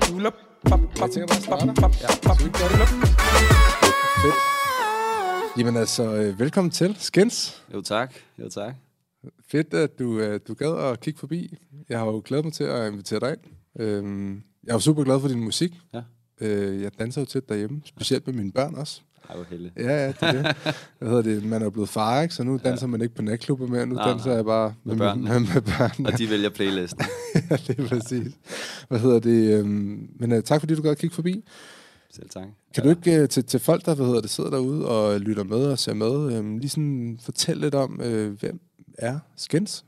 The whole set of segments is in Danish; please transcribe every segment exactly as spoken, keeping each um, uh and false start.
Jeg tænker bare starter. Ja, så vi gør det. Fedt. Jamen altså, øh, velkommen til Skins. Jo tak, jo tak. Fedt, at du, øh, du gad at kigge forbi. Jeg har jo glædet mig til at invitere dig ind. Øhm, jeg er jo super glad for din musik. Ja. Øh, jeg danser jo tit derhjemme, specielt med mine børn også. Ej, hvor heldig. Ja, ja, det er det. Hvad hedder det? Man er jo blevet far, ikke? Så nu danser ja. man ikke på natklubber mere. Nu nej, danser nej. jeg bare med, med børn. Med, med børn. Og de vælger playlisten. Ja, det er præcis. Hvad hedder det? Øhm, men uh, tak fordi du gad at kigge forbi. Selv tak. Kan ja. du ikke uh, til, til folk, der hvad hedder det, sidder derude og lytter med og ser med, øhm, lige sådan fortælle lidt om, øh, hvem er Skins?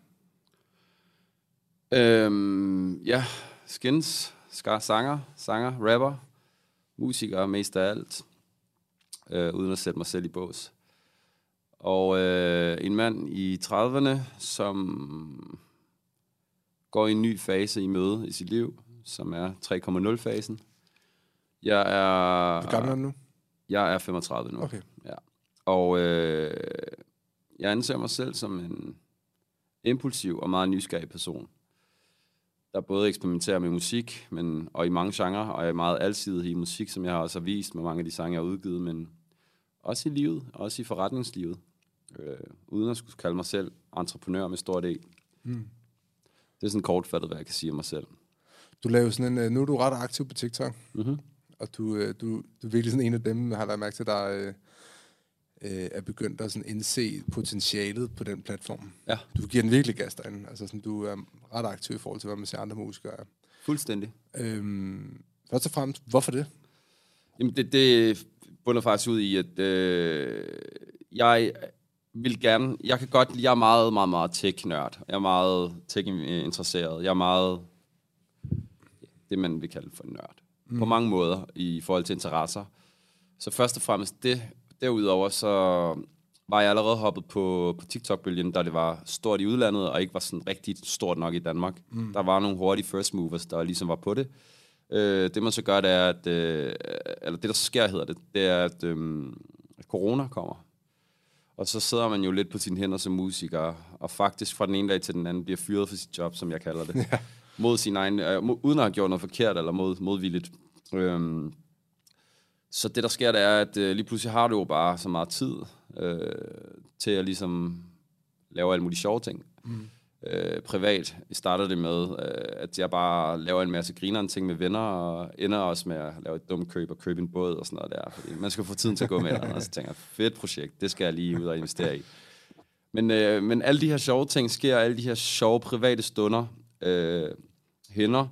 Øhm, ja, Skins, skar, sanger, sanger, rapper, musiker, mest af alt, øh, uden at sætte mig selv i bås. Og øh, en mand i trediverne, som går i en ny fase i møde i sit liv, som er tre komma nul-fasen. Jeg er... Hvor gammel er du nu? Jeg er femogtredive nu. Okay. Ja. Og øh, jeg anser mig selv som en impulsiv og meget nysgerrig person, der både eksperimenterer med musik, men, og i mange genrer, og er meget alsidig i musik, som jeg har også vist med mange af de sange, jeg har udgivet, men også i livet, også i forretningslivet, øh, uden at skulle kalde mig selv entreprenør med stort E. Mm. Det er sådan kortfattet, hvad jeg kan sige om mig selv. Du laver sådan en, nu er du ret aktiv på TikTok, mm-hmm. og du, du, du er virkelig sådan en af dem, jeg har lagt mærke til, der øh, er begyndt at sådan indse potentialet på den platform. Ja. Du giver den virkelig gas derinde. Altså sådan, du er ret aktiv i forhold til, hvad man ser andre musikere er. Fuldstændig. Øhm, først og fremmest, hvorfor det? Jamen, det, det bunder faktisk ud i, at øh, jeg vil gerne... Jeg kan godt... Jeg er meget, meget, meget tech-nørd. Jeg er meget tech-interesseret. Jeg er meget... Det, man vil kalde for en nørd. Mm. På mange måder i forhold til interesser. Så først og fremmest det... Derudover så var jeg allerede hoppet på, på TikTok-bølgen, da det var stort i udlandet, og ikke var sådan rigtig stort nok i Danmark. Mm. Der var nogle hurtige first movers, der ligesom var på det. Øh, det man så gør, det er, at... Øh, eller det, der så sker, hedder det, det er, at, øh, at corona kommer. Og så sidder man jo lidt på sine hænder som musiker, og faktisk fra den ene dag til den anden bliver fyret for sit job, som jeg kalder det. Ja. Mod sin egen... Øh, mod, uden at have gjort noget forkert, eller mod, modvilligt. Øh, Så det, der sker, det er, at øh, lige pludselig har du jo bare så meget tid øh, til at ligesom lave alle mulige sjove ting. Mm. Øh, privat starter det med, øh, at jeg bare laver en masse grinerne ting med venner, og ender også med at lave et dumt køb og købe en båd og sådan noget der. Fordi man skal få tiden til at gå med det, og så tænker jeg, fedt projekt, det skal jeg lige ud og investere i. Men, øh, men alle de her sjove ting sker, alle de her sjove private stunder øh, hænder.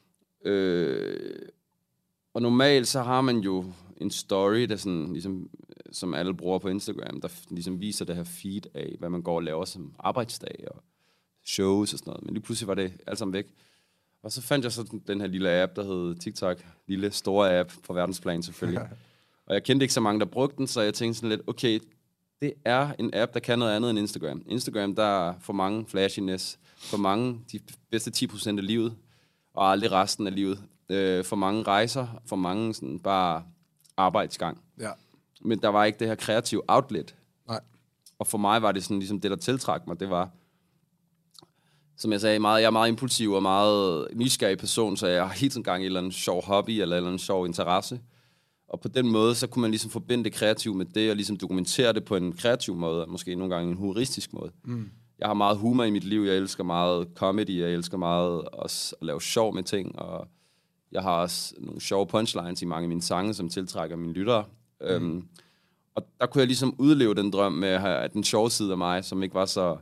Øh, og normalt så har man jo en story, der sådan, ligesom, som alle bruger på Instagram, der ligesom viser det her feed af, hvad man går og laver som arbejdsdag og shows og sådan noget. Men lige pludselig var det alt sammen væk. Og så fandt jeg så den, den her lille app, der hed TikTok. Lille, store app på verdensplan selvfølgelig. Og jeg kendte ikke så mange, der brugte den, så jeg tænkte sådan lidt, okay, det er en app, der kan noget andet end Instagram. Instagram, der er for mange flashiness, for mange de bedste ti procent af livet, og aldrig resten af livet. Øh, for mange rejser, for mange sådan bare arbejdsgang. Ja. Men der var ikke det her kreative outlet. Nej. Og for mig var det sådan ligesom det, der tiltrak mig, det var, som jeg sagde, meget, jeg er meget impulsiv og meget nysgerrig person, så jeg har helt sådan gang i en eller anden sjov hobby, eller en eller anden sjov interesse. Og på den måde, så kunne man ligesom forbinde det kreative med det, og ligesom dokumentere det på en kreativ måde, måske nogle gange en humoristisk måde. Mm. Jeg har meget humor i mit liv, jeg elsker meget comedy, jeg elsker meget også at lave sjov med ting, og jeg har også nogle sjove punchlines i mange af mine sange, som tiltrækker mine lyttere. Mm. Øhm, og der kunne jeg ligesom udleve den drøm med at have den sjove side af mig, som ikke var så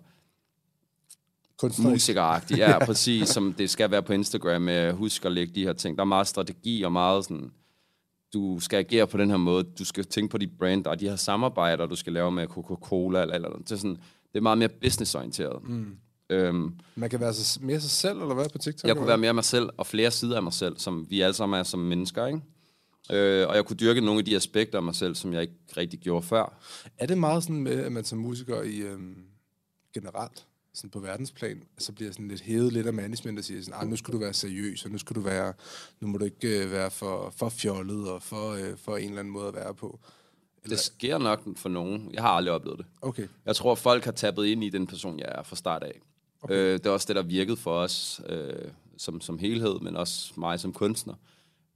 musikeragtig. Ja, ja, præcis, som det skal være på Instagram med husk at lægge de her ting. Der er meget strategi og meget sådan, du skal agere på den her måde, du skal tænke på dit brand, og de her samarbejder, du skal lave med Coca-Cola, eller, eller det er sådan, det er meget mere businessorienteret. Mm. Øhm, Man kan være mere sig selv, eller hvad, på TikTok? Jeg kunne være mere mig selv, og flere sider af mig selv, som vi alle sammen er som mennesker, ikke? Øh, og jeg kunne dyrke nogle af de aspekter af mig selv, som jeg ikke rigtig gjorde før. Er det meget sådan med, at man som musiker i øhm, generelt, sådan på verdensplan, så bliver sådan lidt hævet lidt af management, og siger sådan, nu skal du være seriøs, og nu skal du være, nu må du ikke øh, være for, for fjollet, og for, øh, for en eller anden måde at være på. Eller? Det sker nok for nogen. Jeg har aldrig oplevet det. Okay. Jeg tror, folk har tappet ind i den person, jeg er fra start af. Okay. Øh, det er også det, der virkede for os øh, som, som helhed, men også mig som kunstner.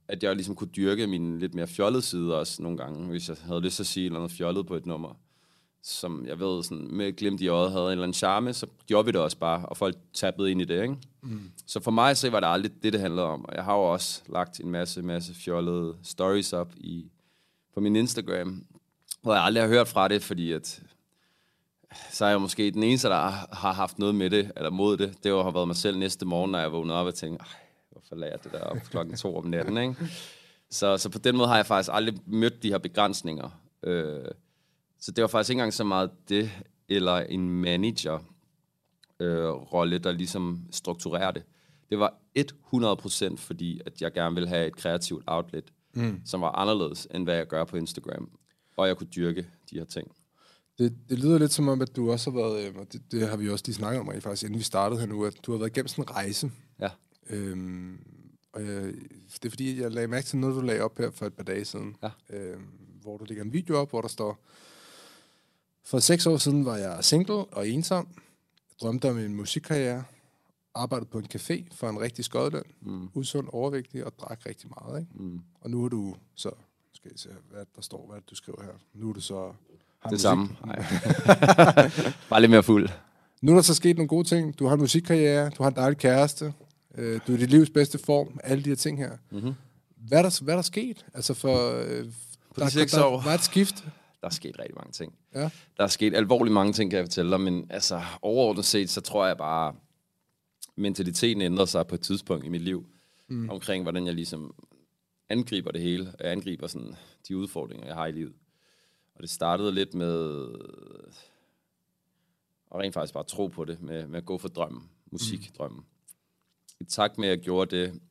at jeg ligesom kunne dyrke min lidt mere fjollede side også nogle gange, hvis jeg havde lyst til at sige noget fjollet på et nummer, som jeg ved, sådan, med glimt i øjet havde en eller anden charme, så gjorde vi det også bare, og folk tappede ind i det, ikke? Mm. Så for mig så var det aldrig det, det handlede om, og jeg har jo også lagt en masse, masse fjollede stories op i, på min Instagram, hvor jeg aldrig har hørt fra det, fordi at så er jeg måske den eneste, der har haft noget med det, eller mod det. Det har været mig selv næste morgen, når jeg vågnede op og tænkte, ej, hvorfor lader jeg det der op klokken to om natten, ikke? Så, så på den måde har jeg faktisk aldrig mødt de her begrænsninger. Øh, så det var faktisk ikke engang så meget det, eller en manager-rolle, øh, der ligesom strukturerer det. Det var hundrede procent fordi, at jeg gerne ville have et kreativt outlet, mm. som var anderledes, end hvad jeg gør på Instagram. Og jeg kunne dyrke de her ting. Det, det lyder lidt som om, at du også har været, og det, det har vi også lige snakket om, faktisk, inden vi startede her nu, at du har været igennem sådan en rejse. Ja. Øhm, og jeg, det er fordi, jeg lagde mærke til noget, du lagde op her for et par dage siden, ja. øhm, hvor du lægger en video op, hvor der står, for seks år siden var jeg single og ensom, drømte om en musikkarriere, arbejdede på en café for en rigtig skodløn, mm. usund, overvægtig og drak rigtig meget, ikke? Mm. Og nu er du så, skal jeg se, hvad der står, hvad du skriver her, nu er du så... Det musik. Samme. Bare lidt mere fuld. Nu er der så sket nogle gode ting. Du har en musikkarriere, du har en dejlig kæreste, øh, du er i dit livs bedste form, alle de her ting her. Mm-hmm. Hvad, er der, hvad er der sket? Altså for, øh, På de seks år. Der var et skift. Der er sket rigtig mange ting. Ja. Der er sket alvorligt mange ting, kan jeg fortælle dig, men altså, overordnet set, så tror jeg bare, mentaliteten ændrer sig på et tidspunkt i mit liv, mm. omkring hvordan jeg ligesom angriber det hele, jeg angriber sådan de udfordringer, jeg har i livet. Og det startede lidt med at rent faktisk bare tro på det, med, med at gå for drømmen, musikdrømmen. I takt med, at jeg gjorde det,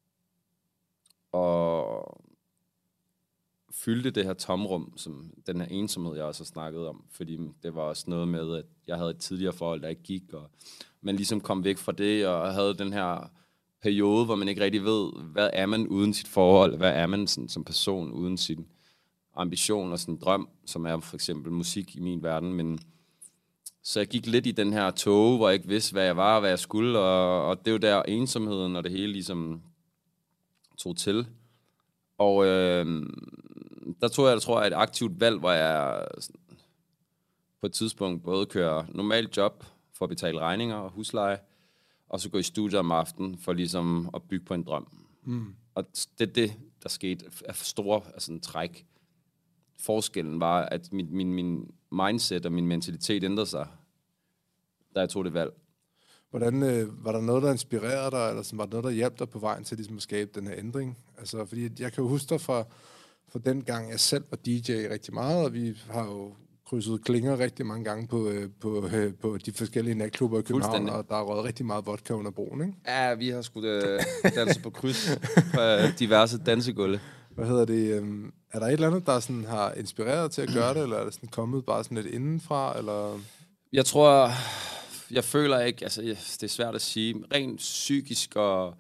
og fyldte det her tomrum, som den her ensomhed, jeg også har snakket om, fordi det var også noget med, at jeg havde et tidligere forhold, der ikke gik, og man ligesom kom væk fra det, og havde den her periode, hvor man ikke rigtig ved, hvad er man uden sit forhold, hvad er man sådan, som person uden sin ambition og sådan en drøm, som er for eksempel musik i min verden, men så jeg gik lidt i den her tog, hvor jeg ikke vidste, hvad jeg var og hvad jeg skulle, og, og det var der ensomheden og det hele ligesom tog til. Og øh, der tog jeg, der tror jeg, et aktivt valg, hvor jeg sådan, på et tidspunkt både kører normalt job for at betale regninger og husleje, og så gå i studiet om aftenen for ligesom at bygge på en drøm. Mm. Og det er det, der skete af store altså en træk. Forskellen var, at min, min, min mindset og min mentalitet ændrede sig, da jeg tog det valg. Hvordan, øh, var der noget, der inspirerede dig, eller var der noget, der hjalp dig på vejen til ligesom at skabe den her ændring? Altså, fordi jeg kan jo huske dig fra, fra den gang, jeg selv var D J rigtig meget, og vi har jo krydset klinger rigtig mange gange på, øh, på, øh, på de forskellige natklubber i København, og der er røget rigtig meget vodka under broen, ikke? Ja, vi har sgu da danset på kryds på diverse dansegulve. Hvad hedder det? Øh, er der et eller andet, der sådan har inspireret til at gøre det, eller er det sådan kommet bare sådan lidt indenfra, eller? Jeg tror, jeg føler ikke, altså det er svært at sige, rent psykisk og,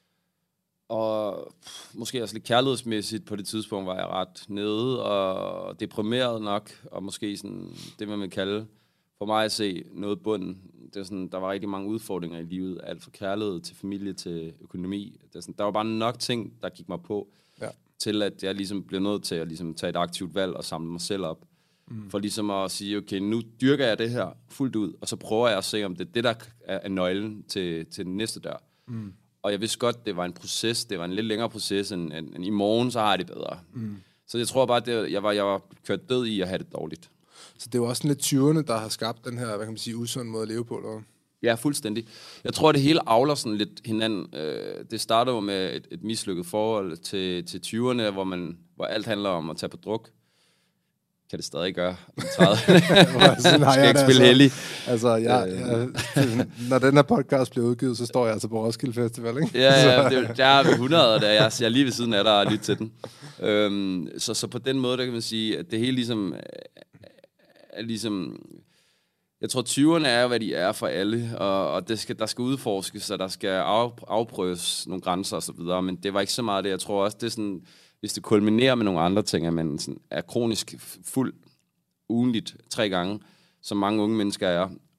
og måske også lidt kærlighedsmæssigt på det tidspunkt var jeg ret nede og deprimeret nok, og måske sådan det, man vil kalde for mig at se noget bunden. Det er sådan, der var rigtig mange udfordringer i livet, alt fra kærlighed til familie til økonomi. Det er sådan, der var bare nok ting, der gik mig på, ja. Til at jeg ligesom blev nødt til at ligesom tage et aktivt valg og samle mig selv op. Mm. For ligesom at sige, okay, nu dyrker jeg det her fuldt ud, og så prøver jeg at se, om det er det, der er nøglen til, til den næste dør. Mm. Og jeg vidste godt, det var en proces, det var en lidt længere proces, end, end, end i morgen, så har jeg det bedre. Mm. Så jeg tror bare, det, jeg, var, jeg var kørt død i at have det dårligt. Så det var også lidt tyverne, der har skabt den her, hvad kan man sige, usund måde at leve på, eller? Ja, fuldstændig. Jeg tror, det hele avler sådan lidt hinanden. Det starter jo med et, et mislykket forhold til, til tyverne, hvor, man, hvor alt handler om at tage på druk. Kan det stadig gøre. tredive skal ikke spille heldig. Altså, jeg, jeg, når den her podcast bliver udgivet, så står jeg altså på Roskilde Festival, ikke? Ja, ja, det, der er vi hundrede, og jeg, jeg er lige ved siden af dig og lytte til den. Øhm, så, så på den måde, der kan man sige, at det hele ligesom er ligesom... Jeg tror, tyverne er, hvad de er for alle, og, og det skal, der skal udforskes, og der skal af, afprøves nogle grænser og så videre, men det var ikke så meget det. Jeg tror også, det er sådan, hvis det kulminerer med nogle andre ting, at man sådan er kronisk fuld ugenligt tre gange, som mange unge mennesker er,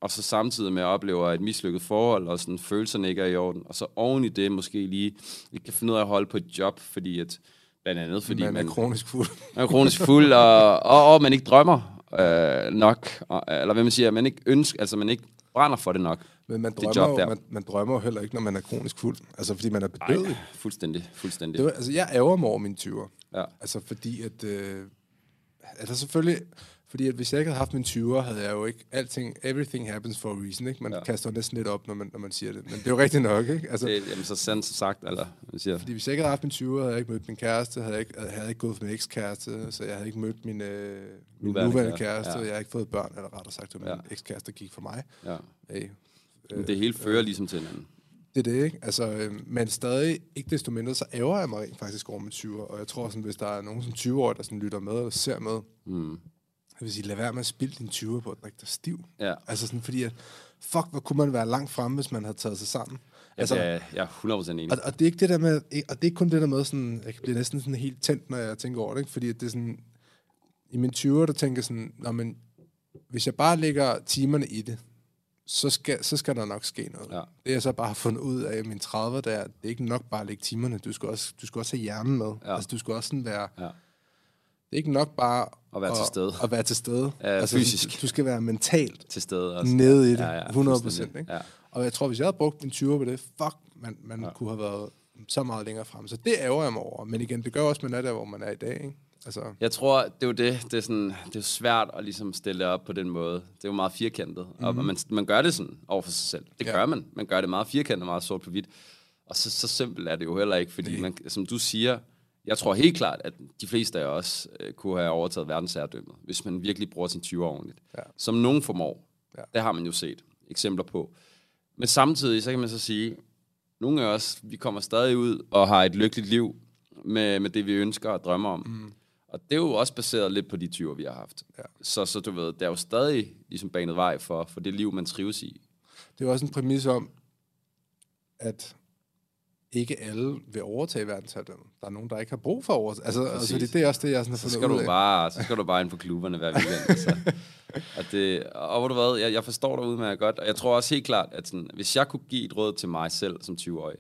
og så samtidig med at opleve et mislykket forhold, og sådan følelserne ikke er i orden, og så oven i det måske lige ikke kan finde ud af at holde på et job, fordi at, blandt andet fordi man man er kronisk fuld. man er kronisk fuld, og, og, og man ikke drømmer øh, nok, og, eller hvad man siger, man ikke ønsker, altså man ikke brænder for det nok. Men man det drømmer, job jo, man, man drømmer jo heller ikke, når man er kronisk fuld. Altså, fordi man er bedøvet. Ej, fuldstændig, fuldstændig. Det var, altså, jeg ærger mig over mine tyvere. Ja. Altså, fordi at... Øh, altså, selvfølgelig... Fordi at hvis jeg ikke havde haft mine tyvere, havde jeg jo ikke... Alting, everything happens for a reason, ikke? Man ja. kaster næsten lidt op, når man, når man siger det. Men det er jo rigtigt nok, ikke? Altså, det, jamen, så sandt sagt, eller man siger. Fordi hvis jeg ikke havde haft mine tyvere, havde jeg ikke mødt min kæreste, havde jeg ikke, havde jeg ikke gået for min ekskæreste, så jeg havde ikke mødt min, øh, min nuværende, nuværende kæreste, ja. Og jeg havde ikke fået børn, eller rettere sagt, at min ja. ekskæreste gik for mig. Ja. Hey, øh, det hele fører øh, ligesom til hinanden. Det er det, ikke? Altså, øh, men stadig, ikke desto mindre, så ærger jeg mig rent faktisk over mine tyvere, og jeg tror sådan, hvis der er nogen som tyve-årige, der sådan lytter med, eller ser med, mm. jeg vil sige, lad være med at spille dine tyvere på at drikke dig stiv. Ja. Altså sådan, fordi at, fuck, hvor kunne man være langt fremme, hvis man havde taget sig sammen. Altså, ja, jeg er hundrede procent enig. Og, og det er ikke det der med, og det er ikke kun det der med sådan, jeg bliver næsten sådan helt tændt, når jeg tænker over det, ikke? Fordi det er sådan, i mine tyvere, der tænker jeg sådan, nå, men hvis jeg bare lægger timerne i det, så skal, så skal der nok ske noget. Ja. Det jeg så bare har fundet ud af i mine trediver, det er, det er ikke nok bare at lægge timerne, du skal også, du skal også have hjernen med. Ja. Altså, du skal også sådan være, ja. Det er ikke nok bare at være at, til stede. At være til stede. Ja, altså, fysisk. Du skal være mentalt til stede også. Nede i det, ja, ja, hundrede procent. Ikke? Ja. Og jeg tror, hvis jeg havde brugt min tyvere på det, fuck, man, man ja. kunne have været så meget længere frem. Så det ærger jeg mig over. Men igen, det gør også, man er der, hvor man er i dag. Ikke? Altså. Jeg tror, det er jo det. Det er, sådan, det er svært at ligesom stille op på den måde. Det er jo meget firkantet. Mm-hmm. Og man, man gør det sådan over for sig selv. Det ja. gør man. Man gør det meget firkantet, meget sort på hvidt. Og så, så simpelt er det jo heller ikke, fordi man, som du siger, jeg tror helt klart, at de fleste af os øh, kunne have overtaget verdensherredømmet, hvis man virkelig bruger sin tyve ordentligt. Ja. Som nogen formår. Ja. Det har man jo set eksempler på. Men samtidig, så kan man så sige, nogle af os, vi kommer stadig ud og har et lykkeligt liv med, med det, vi ønsker og drømmer om. Mm. Og det er jo også baseret lidt på de tyver, vi har haft. Ja. Så, så du ved, det er jo stadig ligesom banet vej for, for det liv, man trives i. Det er jo også en præmis om, at ikke alle vil overtage verdensherredømmet. Der er nogen, der ikke har brug for at overtage. Altså, altså det, det er også det, jeg sådan har fundet så skal ud du af. bare, så skal du bare ind på klubberne hver weekend. Altså. Og, det, og hvor du hvad, jeg, jeg forstår dig udmærket godt, og jeg tror også helt klart, at sådan, hvis jeg kunne give et råd til mig selv som tyve-årig,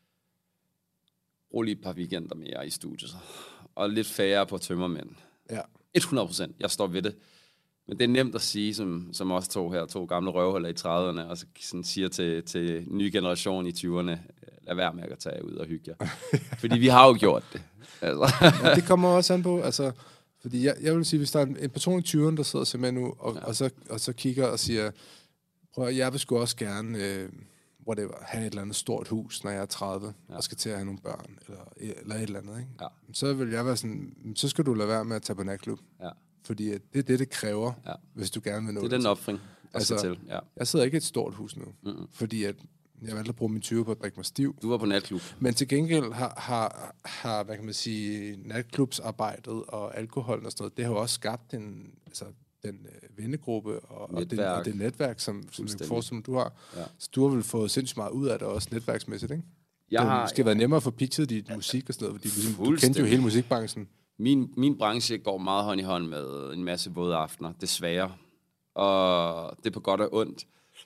brug lige et par weekender mere i studiet, og lidt færre på tømmermænd. Ja. hundrede procent, jeg står ved det. Men det er nemt at sige, som, som os to her, to gamle røvhuller i trediverne, og så sådan siger til, til ny generation i tyverne, lad være med at tage ud og hygge jer. Fordi vi har jo gjort det. Altså. Ja, det kommer også an på, altså, fordi jeg, jeg vil sige, hvis der er en, en person i tyverne, der sidder og med nu, og, ja. og, så, og så kigger og siger, prøv at, jeg vil sgu også gerne øh, whatever, have et eller andet stort hus, når jeg er tredive, ja. og skal til at have nogle børn, eller, eller et eller andet, ikke? Ja. Så vil jeg være sådan, så skal du lade være med at tage på natklub. Ja. Fordi det er det, det kræver, ja. hvis du gerne vil nå det. Det er den opfring, altså, til. Ja. Jeg sidder ikke i et stort hus nu, mm-hmm. fordi at jeg valgte at bruge min tyve på at drikke mig stiv. Du var på natklub. Men til gengæld har, har, har hvad kan man sige, natklubsarbejdet og alkohol og sådan noget, det har jo også skabt en, altså, den øh, vennegruppe og, og, den, og det netværk, som, som jeg forestiller, du har. Ja. Så du har vel fået sindssygt meget ud af det også netværksmæssigt, ikke? Jeg det har, skal ja. være nemmere at få pitchet dit musik og sådan noget, fordi ligesom, du kendte jo hele musikbranchen. Min, min branche går meget hånd i hånd med en masse våde aftener, desværre. Og det er på godt og ondt.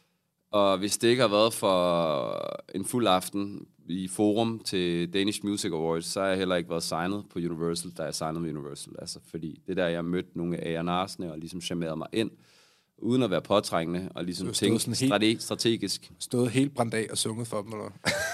Og hvis det ikke har været for en fuld aften i forum til Danish Music Awards, så har jeg heller ikke været signet på Universal, da jeg signede med Universal. Altså, fordi det der, jeg mødte nogle af A and R'sne og ligesom charmerede mig ind, uden at være påtrængende og ligesom tænke strate- strategisk. Stået helt brændt af og sunget for dem, eller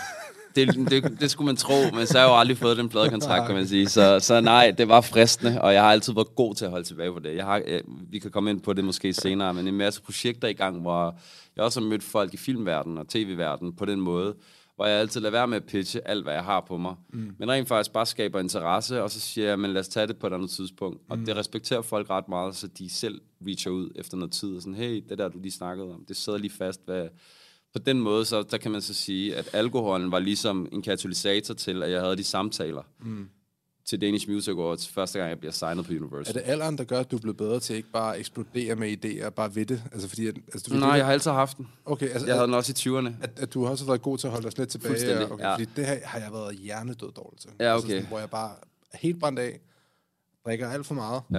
det, det, det skulle man tro, men så har jeg jo aldrig fået den pladekontrakt, kan man sige. Så, så nej, det var fristende, og jeg har altid været god til at holde tilbage på det. Jeg har, jeg, vi kan komme ind på det måske senere, men en masse projekter i gang, hvor jeg også har mødt folk i filmverdenen og tv-verdenen på den måde, hvor jeg altid lader være med at pitche alt, hvad jeg har på mig. Mm. Men rent faktisk bare skaber interesse, og så siger jeg, men lad os tage det på et andet tidspunkt. Og mm. det respekterer folk ret meget, så de selv reacher ud efter noget tid, og sådan, hey, det der, du lige snakkede om, det sidder lige fast, hvad... På den måde, så der kan man så sige, at alkoholen var ligesom en katalysator til, at jeg havde de samtaler mm. til Danish Music Awards, første gang jeg bliver signet på Universal. Er det alderen, der gør, at du er blevet bedre til ikke bare at eksplodere med idéer, bare ved det? Altså, fordi, at, altså, Nej, det, jeg har altid haft den. Okay, altså, jeg havde den også i tyverne. At, at du har også været god til at holde dig lidt tilbage. Fuldstændig, okay, ja. Fordi det her har jeg været hjernedød dårligt til. Ja, okay. Altså, sådan, hvor jeg bare er helt brændt af, drikker alt for meget. Ja.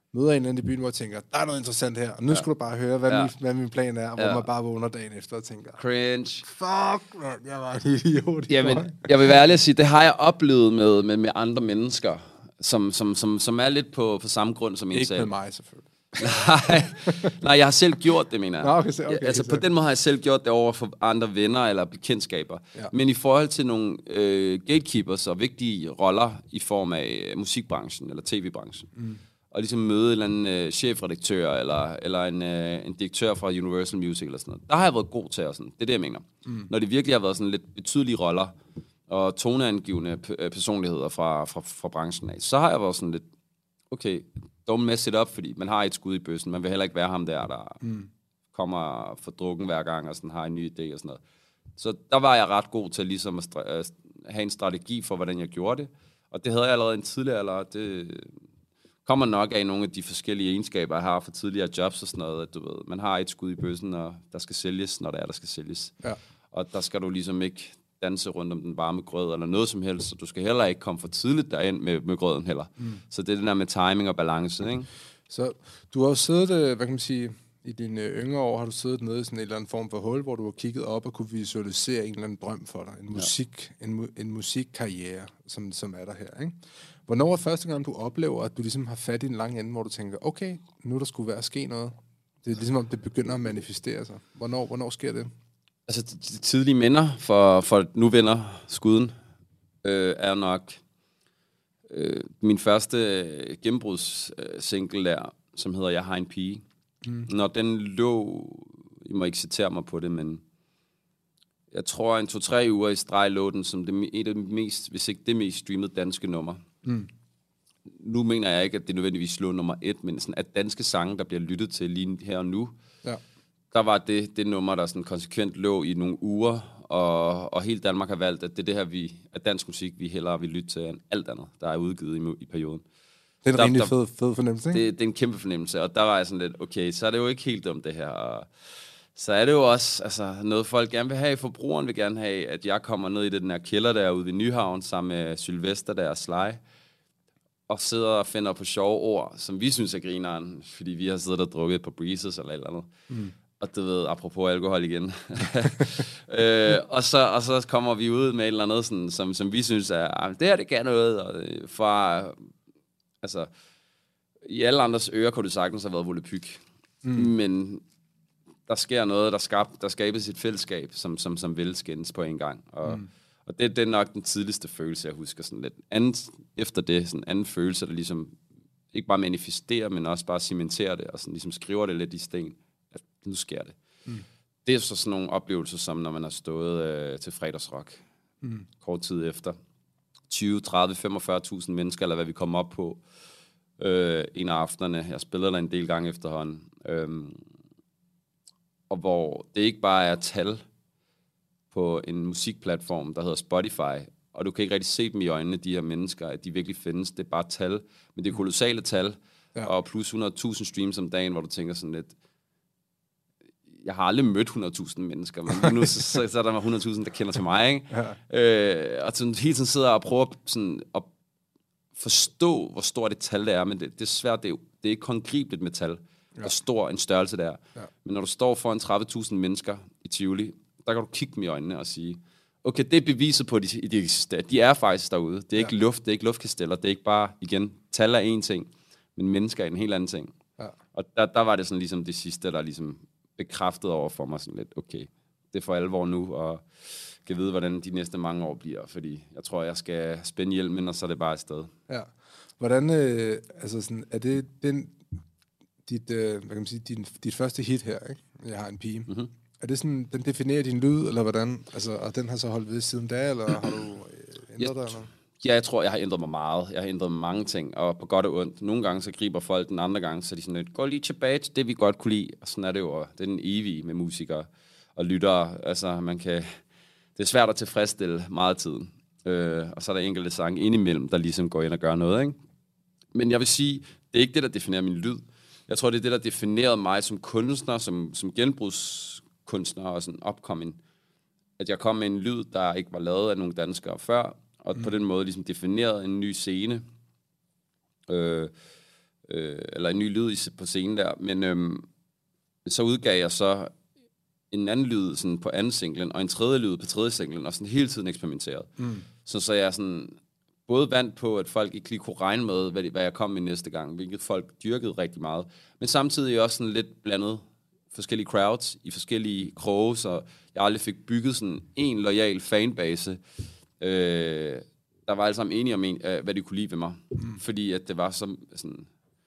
møder en eller anden i byen, hvor jeg tænker, der er noget interessant her, og nu ja. skal du bare høre, hvad, ja. min, hvad min plan er, og hvor ja. man bare vågner dagen efter og tænker, cringe. Fuck, man, jeg var en idiot. Jamen, jeg vil være ærlig at sige, det har jeg oplevet med, med, med andre mennesker, som, som, som, som er lidt på, på samme grund som en selv. Ikke med mig, selvfølgelig. nej, nej, jeg har selv gjort det, mener jeg. Nå, okay, okay, okay, altså, okay. på den måde har jeg selv gjort det over for andre venner eller bekendtskaber. Ja. Men i forhold til nogle øh, gatekeepers og vigtige roller i form af musikbranchen eller tv-branchen, mm. og ligesom møde en eller anden øh, chefredaktør eller, eller en, øh, en direktør fra Universal Music eller sådan noget, der har jeg været god til at sådan. Det er det, jeg mener. Mm. Når det virkelig har været sådan lidt betydelige roller og toneangivende p- personligheder fra, fra, fra branchen af, så har jeg været sådan lidt, okay, don't mess it up, fordi man har et skud i bøssen. Man vil heller ikke være ham der, der mm. kommer for drukken hver gang og sådan har en ny idé og sådan noget. Så der var jeg ret god til ligesom at stra- have en strategi for, hvordan jeg gjorde det. Og det havde jeg allerede en tidligere, eller det kommer nok af nogle af de forskellige egenskaber, jeg har for tidligere jobs og sådan noget. At du ved, man har et skud i bøssen, og der skal sælges, når det er, der skal sælges. Ja. Og der skal du ligesom ikke danse rundt om den varme grød, eller noget som helst, så du skal heller ikke komme for tidligt derind med, med grøden heller. Mm. Så det er det der med timing og balance, ikke? Så du har jo siddet, hvad kan man sige, i dine yngre år, har du siddet nede i sådan en eller anden form for hul, hvor du har kigget op og kunne visualisere en eller anden drøm for dig, en musik, ja. en, en musikkarriere, som, som er der her, ikke? Hvornår er første gang, du oplever, at du ligesom har fat i en lang ende, hvor du tænker, okay, nu er der skulle være at ske noget. Det er ligesom, om det begynder at manifestere sig. Hvornår, hvornår sker det? Altså, de tidlige minder for, for nu vender skuden, øh, er nok øh, min første gennembrudssingle der, som hedder Jeg har en pige. Mm. Når den lå, I må ikke citere mig på det, men jeg tror en to-tre uger i streg lå den som det, et af de mest, hvis ikke det mest streamede danske nummer. Mm. Nu mener jeg ikke, at det nødvendigvis slår nummer et, men sådan at danske sange, der bliver lyttet til lige her og nu, ja. Der var det, det nummer, der sådan konsekvent lå i nogle uger, og, og hele Danmark har valgt, at det er det her, vi, at dansk musik, vi hellere vil lytte til end alt andet, der er udgivet i, i perioden. Det er en der, rimelig der, fed, fed fornemmelse, ikke? Det, det er en kæmpe fornemmelse, og der var jeg sådan lidt, okay, så er det jo ikke helt dumt det her, og så er det jo også altså, noget, folk gerne vil have. Forbrugeren vil gerne have, at jeg kommer ned i den her kælder derude ved Nyhavn, sammen med Sylvester der og Sly, og sidder og finder på sjove ord, som vi synes er grineren, fordi vi har siddet og drukket på Breezes eller et eller andet. Mm. Og du ved, apropos alkohol igen. øh, og, så, og så kommer vi ud med et eller andet, sådan, som, som vi synes er, det her, det kan noget. Og fra, altså, i alle andres ører kunne det sagtens have været volapyk. Mm. Men der sker noget, der, skab, der skabes et fællesskab, som, som, som vil skændes på en gang. Og, mm. og det, det er nok den tidligste følelse, jeg husker. Sådan lidt andet, efter det, sådan en anden følelse, der ligesom ikke bare manifesterer, men også bare cementerer det, og sådan ligesom skriver det lidt i sten. At nu sker det. Mm. Det er så sådan nogle oplevelser, som når man har stået øh, til fredagsrock mm. kort tid efter. tyve, tredive, femogfyrre tusind mennesker, eller hvad vi kommer op på øh, en af aftenerne. Jeg spiller der en del gange efterhånden. Øhm, og hvor det ikke bare er tal på en musikplatform, der hedder Spotify, og du kan ikke rigtig se dem i øjnene, de her mennesker, at de virkelig findes. Det er bare tal, men det er kolossale tal, ja. Og plus hundrede tusind streams om dagen, hvor du tænker sådan lidt, jeg har aldrig mødt hundrede tusind mennesker, men nu så, så, så er der hundrede tusind, der kender til mig, ikke? Ja. Øh, og sådan hele tiden sidder og prøver sådan at forstå, hvor stort et tal det er, men det, det er svært, det er, det er ikke håndgribeligt med tal, ja. Hvor stor en størrelse det er. Ja. Men når du står foran tredive tusind mennesker i Tivoli, der kan du kigge dem i øjnene og sige, okay, det er beviset på, at de, de eksisterer. De er faktisk derude. Det er ja. Ikke luft, det er ikke luftkasteller, det er ikke bare, igen, tal er én ting, men mennesker er en helt anden ting. Ja. Og der, der var det sådan ligesom det sidste, der ligesom bekræftet over for mig sådan lidt, okay, det er for alvor nu, og kan vide, hvordan de næste mange år bliver, fordi jeg tror, jeg skal spænde hjelmen, og så er det bare et sted. Ja. Hvordan, øh, altså sådan, er det den, dit, øh, hvad kan man sige, din, dit første hit her, ikke? Jeg har en pige. Mm-hmm. Er det sådan, den definerer din lyd, eller hvordan? Altså, og den har så holdt ved siden da, eller har du øh, ændret jeg, dig, eller? Ja, jeg tror, jeg har ændret mig meget. Jeg har ændret mange ting, og på godt og ondt. Nogle gange så griber folk, den andre gang så er de sådan lidt, gå lige tilbage til det, vi godt kunne lide. Og sådan er det jo, det er den evige med musikere og lyttere. Altså, man kan, det er svært at tilfredsstille meget af tiden. Øh, og så er der enkelte sange indimellem, der ligesom går ind og gør noget, ikke? Men jeg vil sige, det er ikke det, der definerer min lyd. Jeg tror, det er det, der definerede mig som kunstner, som, som genbrugskunstner og sådan upcoming. At jeg kom med en lyd, der ikke var lavet af nogle danskere før, og mm. på den måde ligesom definerede en ny scene. Øh, øh, eller en ny lyd på scenen der, men øhm, så udgav jeg så en anden lyd sådan på anden singlen, og en tredje lyd på tredje singlen, og sådan hele tiden eksperimenteret. Mm. Så, så jeg sådan både vandt på, at folk ikke lige kunne regne med, hvad, de, hvad jeg kom med næste gang, hvilket folk dyrkede rigtig meget, men samtidig også sådan lidt blandet forskellige crowds i forskellige kroge, så jeg aldrig fik bygget sådan en loyal fanbase. Øh, der var alle sammen enige om, en, hvad de kunne lide ved mig, mm. fordi at det var så sådan...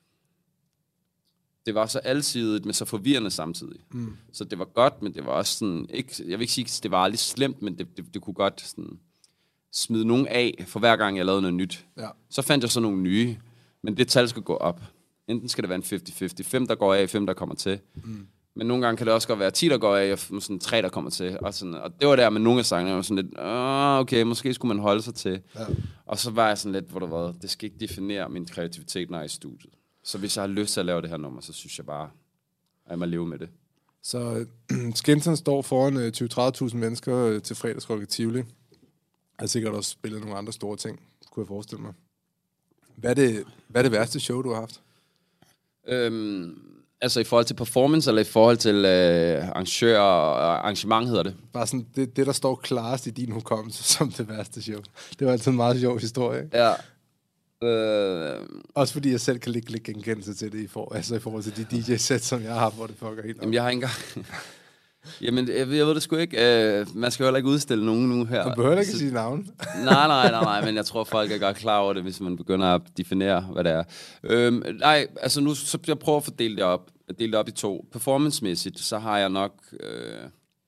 Det var så alsidigt, men så forvirrende samtidig. Mm. Så det var godt, men det var også sådan... Ikke, jeg vil ikke sige, at det var aldrig slemt, men det, det, det kunne godt sådan, smide nogen af, for hver gang jeg lavede noget nyt. Ja. Så fandt jeg så nogle nye, men det tal skal gå op. Enten skal det være en halvtreds halvtreds, fem der går af, fem der kommer til. Mm. Men nogle gange kan det også godt være ti der går af, og sådan tre der kommer til. Og, sådan, og det var der med nogle af sangene, jeg var sådan lidt, okay, måske skulle man holde sig til. Ja. Og så var jeg sådan lidt, hvor der var, det skal ikke definere min kreativitet, når jeg er i studiet. Så hvis jeg har lyst til at lave det her nummer, så synes jeg bare, at jeg må leve med det. Så Skinton står foran tyve til tredive tusind mennesker til fredagsrock i Tivoli. Jeg har sikkert også spillet nogle andre store ting, kunne jeg forestille mig. Hvad er det, hvad er det værste show, du har haft? Øhm, altså i forhold til performance, eller i forhold til øh, arrangør og arrangement, hedder det? Bare sådan, det, det, der står klarest i din hukommelse som det værste show. Det var altid en meget sjov historie, ikke? Ja. Øh, Også fordi jeg selv kan lægge lidt genkendelse til det i, for, altså i forhold til de D J-sæt, som jeg har, hvor det fucker helt op. Jamen, jeg har ikke engang... Jamen, jeg, jeg ved det sgu ikke. Uh, man skal jo heller ikke udstille nogen nu her. Man behøver ikke sige navn. nej, nej, nej, nej, men jeg tror, folk er godt klar over det, hvis man begynder at definere, hvad det er. Øhm, nej, altså nu så jeg prøver at fordele det op. Dele det op i to. Performance-mæssigt, så har jeg nok... Øh,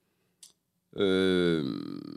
øh,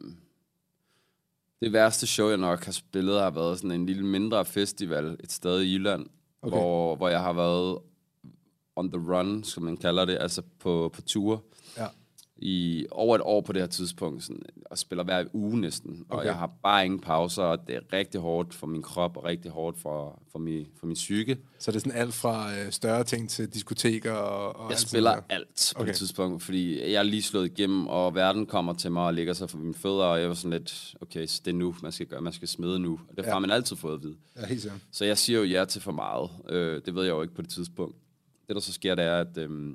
det værste show, jeg nok har spillet, har været sådan en lille mindre festival et sted i Jylland, okay. hvor, hvor jeg har været on the run, som man kalder det, altså på, på tur. Ja. I over et år på det her tidspunkt, sådan, og spiller hver uge næsten. Okay. Og jeg har bare ingen pauser, og det er rigtig hårdt for min krop, og rigtig hårdt for, for, min, for min psyke. Så det er sådan alt fra øh, større ting til diskoteker og, og jeg alt spiller alt på okay. det tidspunkt, fordi jeg er lige slået igennem, og verden kommer til mig og ligger sig for mine fødder, og jeg var sådan lidt, okay, så det er nu, man skal gøre, man skal smide nu. Og det har ja. man altid fået at vide. Ja, helt sikkert. Så jeg siger jo ja til for meget. Øh, det ved jeg jo ikke på det tidspunkt. Det, der så sker, det er, at... Øh,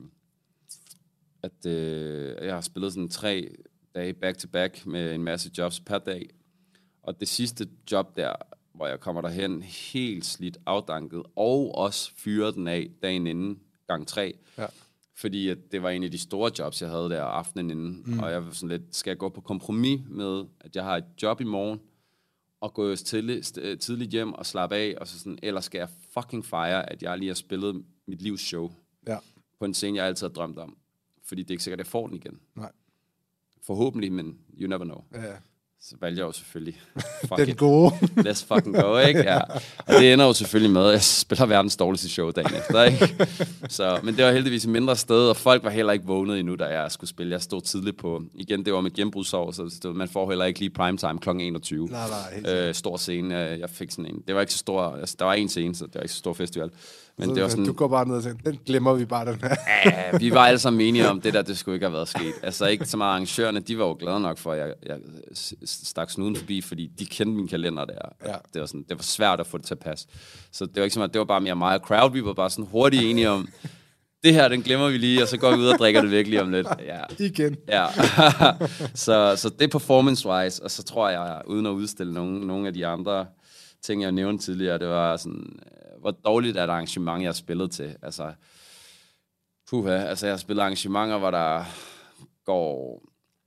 at øh, jeg har spillet sådan tre dage back-to-back med en masse jobs per dag. Og det sidste job der, hvor jeg kommer derhen helt slidt, afdanket, og også fyret den af dagen inden, gang tre. Ja. Fordi at det var en af de store jobs, jeg havde der aftenen inden. Mm. Og jeg var sådan lidt, skal jeg gå på kompromis med, at jeg har et job i morgen, og gå tidligt, tidligt hjem og slappe af, og så sådan, eller skal jeg fucking fejre, at jeg lige har spillet mit livs show ja. på en scene, jeg altid har drømt om. Fordi det er ikke sikkert, at jeg får den igen. Nej. Forhåbentlig, men you never know. Ja. Så valgte jeg jo selvfølgelig... Fuck den it. Gode. Let's fucking go, ikke? Ja. Og det ender jo selvfølgelig med, at jeg spiller verdens dårligste show dagen efter, ikke? Så, men det var heldigvis et mindre sted, og folk var heller ikke vågnet endnu, da jeg skulle spille. Jeg stod tidligt på... Igen, det var med gennembrudsår, så stod, man får heller ikke lige primetime klokken enogtyve. Nej, nej. Øh, stor scene. Jeg fik sådan en... Det var ikke så stor... Altså, der var en scene, så det var ikke så stor festival. Men så, det var sådan, du går bare ned og tænker, den glemmer vi bare, den her. Ja, vi var alle sammen enige om, det der, det skulle ikke have været sket. Altså ikke så meget arrangørerne, de var jo glade nok for, at jeg, jeg stak snuden forbi, fordi de kendte min kalender der. Ja. Det var sådan, det var svært at få det til at passe. Så det var ikke så meget, det var bare mere mig og crowd, vi var bare sådan hurtigt enige om, det her, den glemmer vi lige, og så går vi ud og drikker det virkelig om lidt. Ja. Igen. Ja. så, så det er performance-wise, og så tror jeg, uden at udstille nogle, nogle af de andre ting, jeg nævnte tidligere, det var sådan... hvor dårligt er et arrangement, jeg har spillet til. Altså, puha, altså jeg har spillet arrangementer, hvor der går...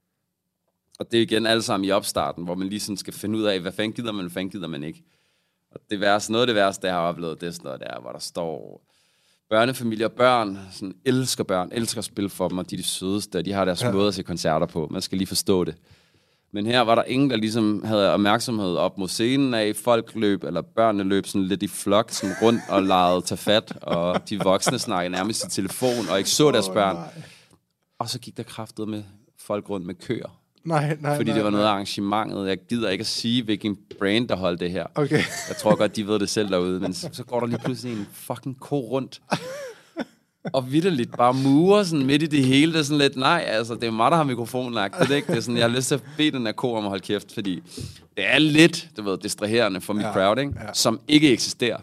Og det er igen alle sammen i opstarten, hvor man lige sådan skal finde ud af, hvad fanden gider man, hvad fanden gider man ikke. Og det værste, noget af det værste, jeg har oplevet, det er sådan noget der, hvor der står børnefamilier og børn, sådan elsker børn, elsker at spille for dem, og de er de sødeste, og de har deres ja. måde at se koncerter på. Man skal lige forstå det. Men her var der ingen, der ligesom havde opmærksomhed op mod scenen af. Folk løb, eller børnene løb sådan lidt i flok, sådan rundt og legede tage fat, og de voksne snakkede nærmest i telefon, og ikke så deres børn. Oh, og så gik der kraftet med folk rundt med køer. Nej, nej, Fordi nej, det var noget nej. af arrangementet. Jeg gider ikke at sige, hvilken brand, der holdt det her. Okay. Jeg tror godt, de ved det selv derude, men så, så går der lige pludselig en fucking ko rundt. og vitterligt bare murer sådan midt i det hele. Det er sådan lidt, nej, altså, det er mig, der har mikrofonen lagt. Det er ikke. Det er sådan, jeg har lyst til at bede den her ko om at holde kæft, fordi det er lidt, du ved, distraherende for mit ja, crowd, ikke? Ja. Som ikke eksisterer.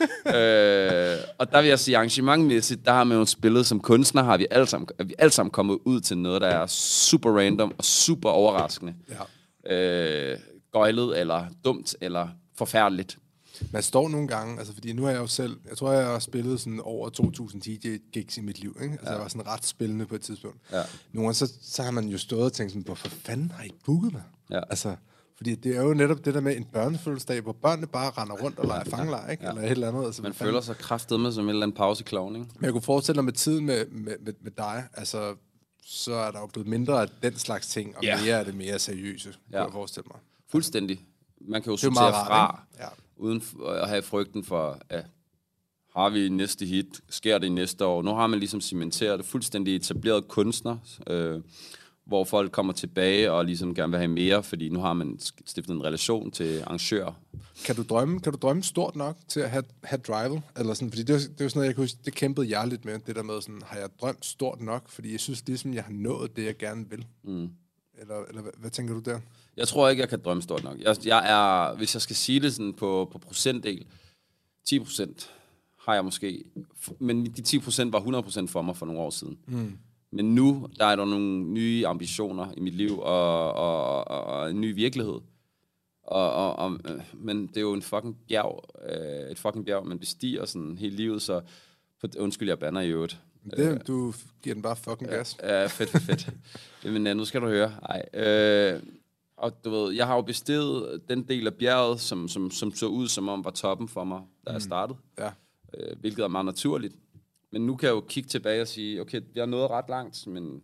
øh, og der vil jeg sige, arrangementmæssigt, der har man jo spillet som kunstner, har vi alle sammen, er vi alle sammen kommet ud til noget, der er super random og super overraskende. Ja. Øh, gøjlet, eller dumt, eller forfærdeligt. Man står nogle gange, altså fordi nu har jeg jo selv, jeg tror, jeg har spillet sådan over to tusind D J-gigs i mit liv, ikke? Altså ja. Jeg var sådan ret spillende på et tidspunkt. Ja. Nogle gange, så, så har man jo stået og tænkt sådan, hvorfor fanden har I booket mig? Ja. Altså, fordi det er jo netop det der med en børnefødselsdag, hvor børnene bare render rundt og leger fangelejr, ikke? Ja. Eller et eller andet. Altså, man føler sig kraftedeme som en eller anden pauseklovn, ikke? Men jeg kunne forestille mig med tiden med, med, med, med dig, altså, så er der jo blevet mindre af den slags ting, og ja. mere af det mere seriøse, ja. kunne jeg forestille mig. Fuldstændig. Man kan jo sortere fra, ja. uden at have frygten for, at har vi næste hit, sker det i næste år. Nu har man ligesom cementeret det, fuldstændig etableret kunstner, øh, hvor folk kommer tilbage og ligesom gerne vil have mere, fordi nu har man stiftet en relation til arrangører. Kan du drømme, kan du drømme stort nok til at have, have drive? Eller sådan, fordi det er, det er jo sådan noget, jeg kunne huske, det kæmpede jeg lidt med, det der med sådan, har jeg drømt stort nok? Fordi jeg synes ligesom, jeg har nået det, jeg gerne vil. Mm. Eller, eller hvad, hvad tænker du der? Jeg tror ikke, jeg kan drømme stort nok. Jeg, jeg er, hvis jeg skal sige det sådan på, på procentdel, ti procent har jeg måske. Men de ti procent var hundrede procent for mig for nogle år siden. Mm. Men nu, der er der nogle nye ambitioner i mit liv, og, og, og, og en ny virkelighed. Og, og, og, men det er jo en fucking bjerg, øh, et fucking bjerg, man bestiger sådan hele livet, så undskyld, jeg bander i øvrigt. Det, du giver den bare fucking gas. Ja, ja fedt, fedt, fedt. Men nu skal du høre. Ej, øh, og du ved, jeg har jo besteget den del af bjerget, som, som, som så ud, som om var toppen for mig, da mm. jeg startede. Ja. Øh, hvilket er meget naturligt. Men nu kan jeg jo kigge tilbage og sige, okay, jeg er nået ret langt, men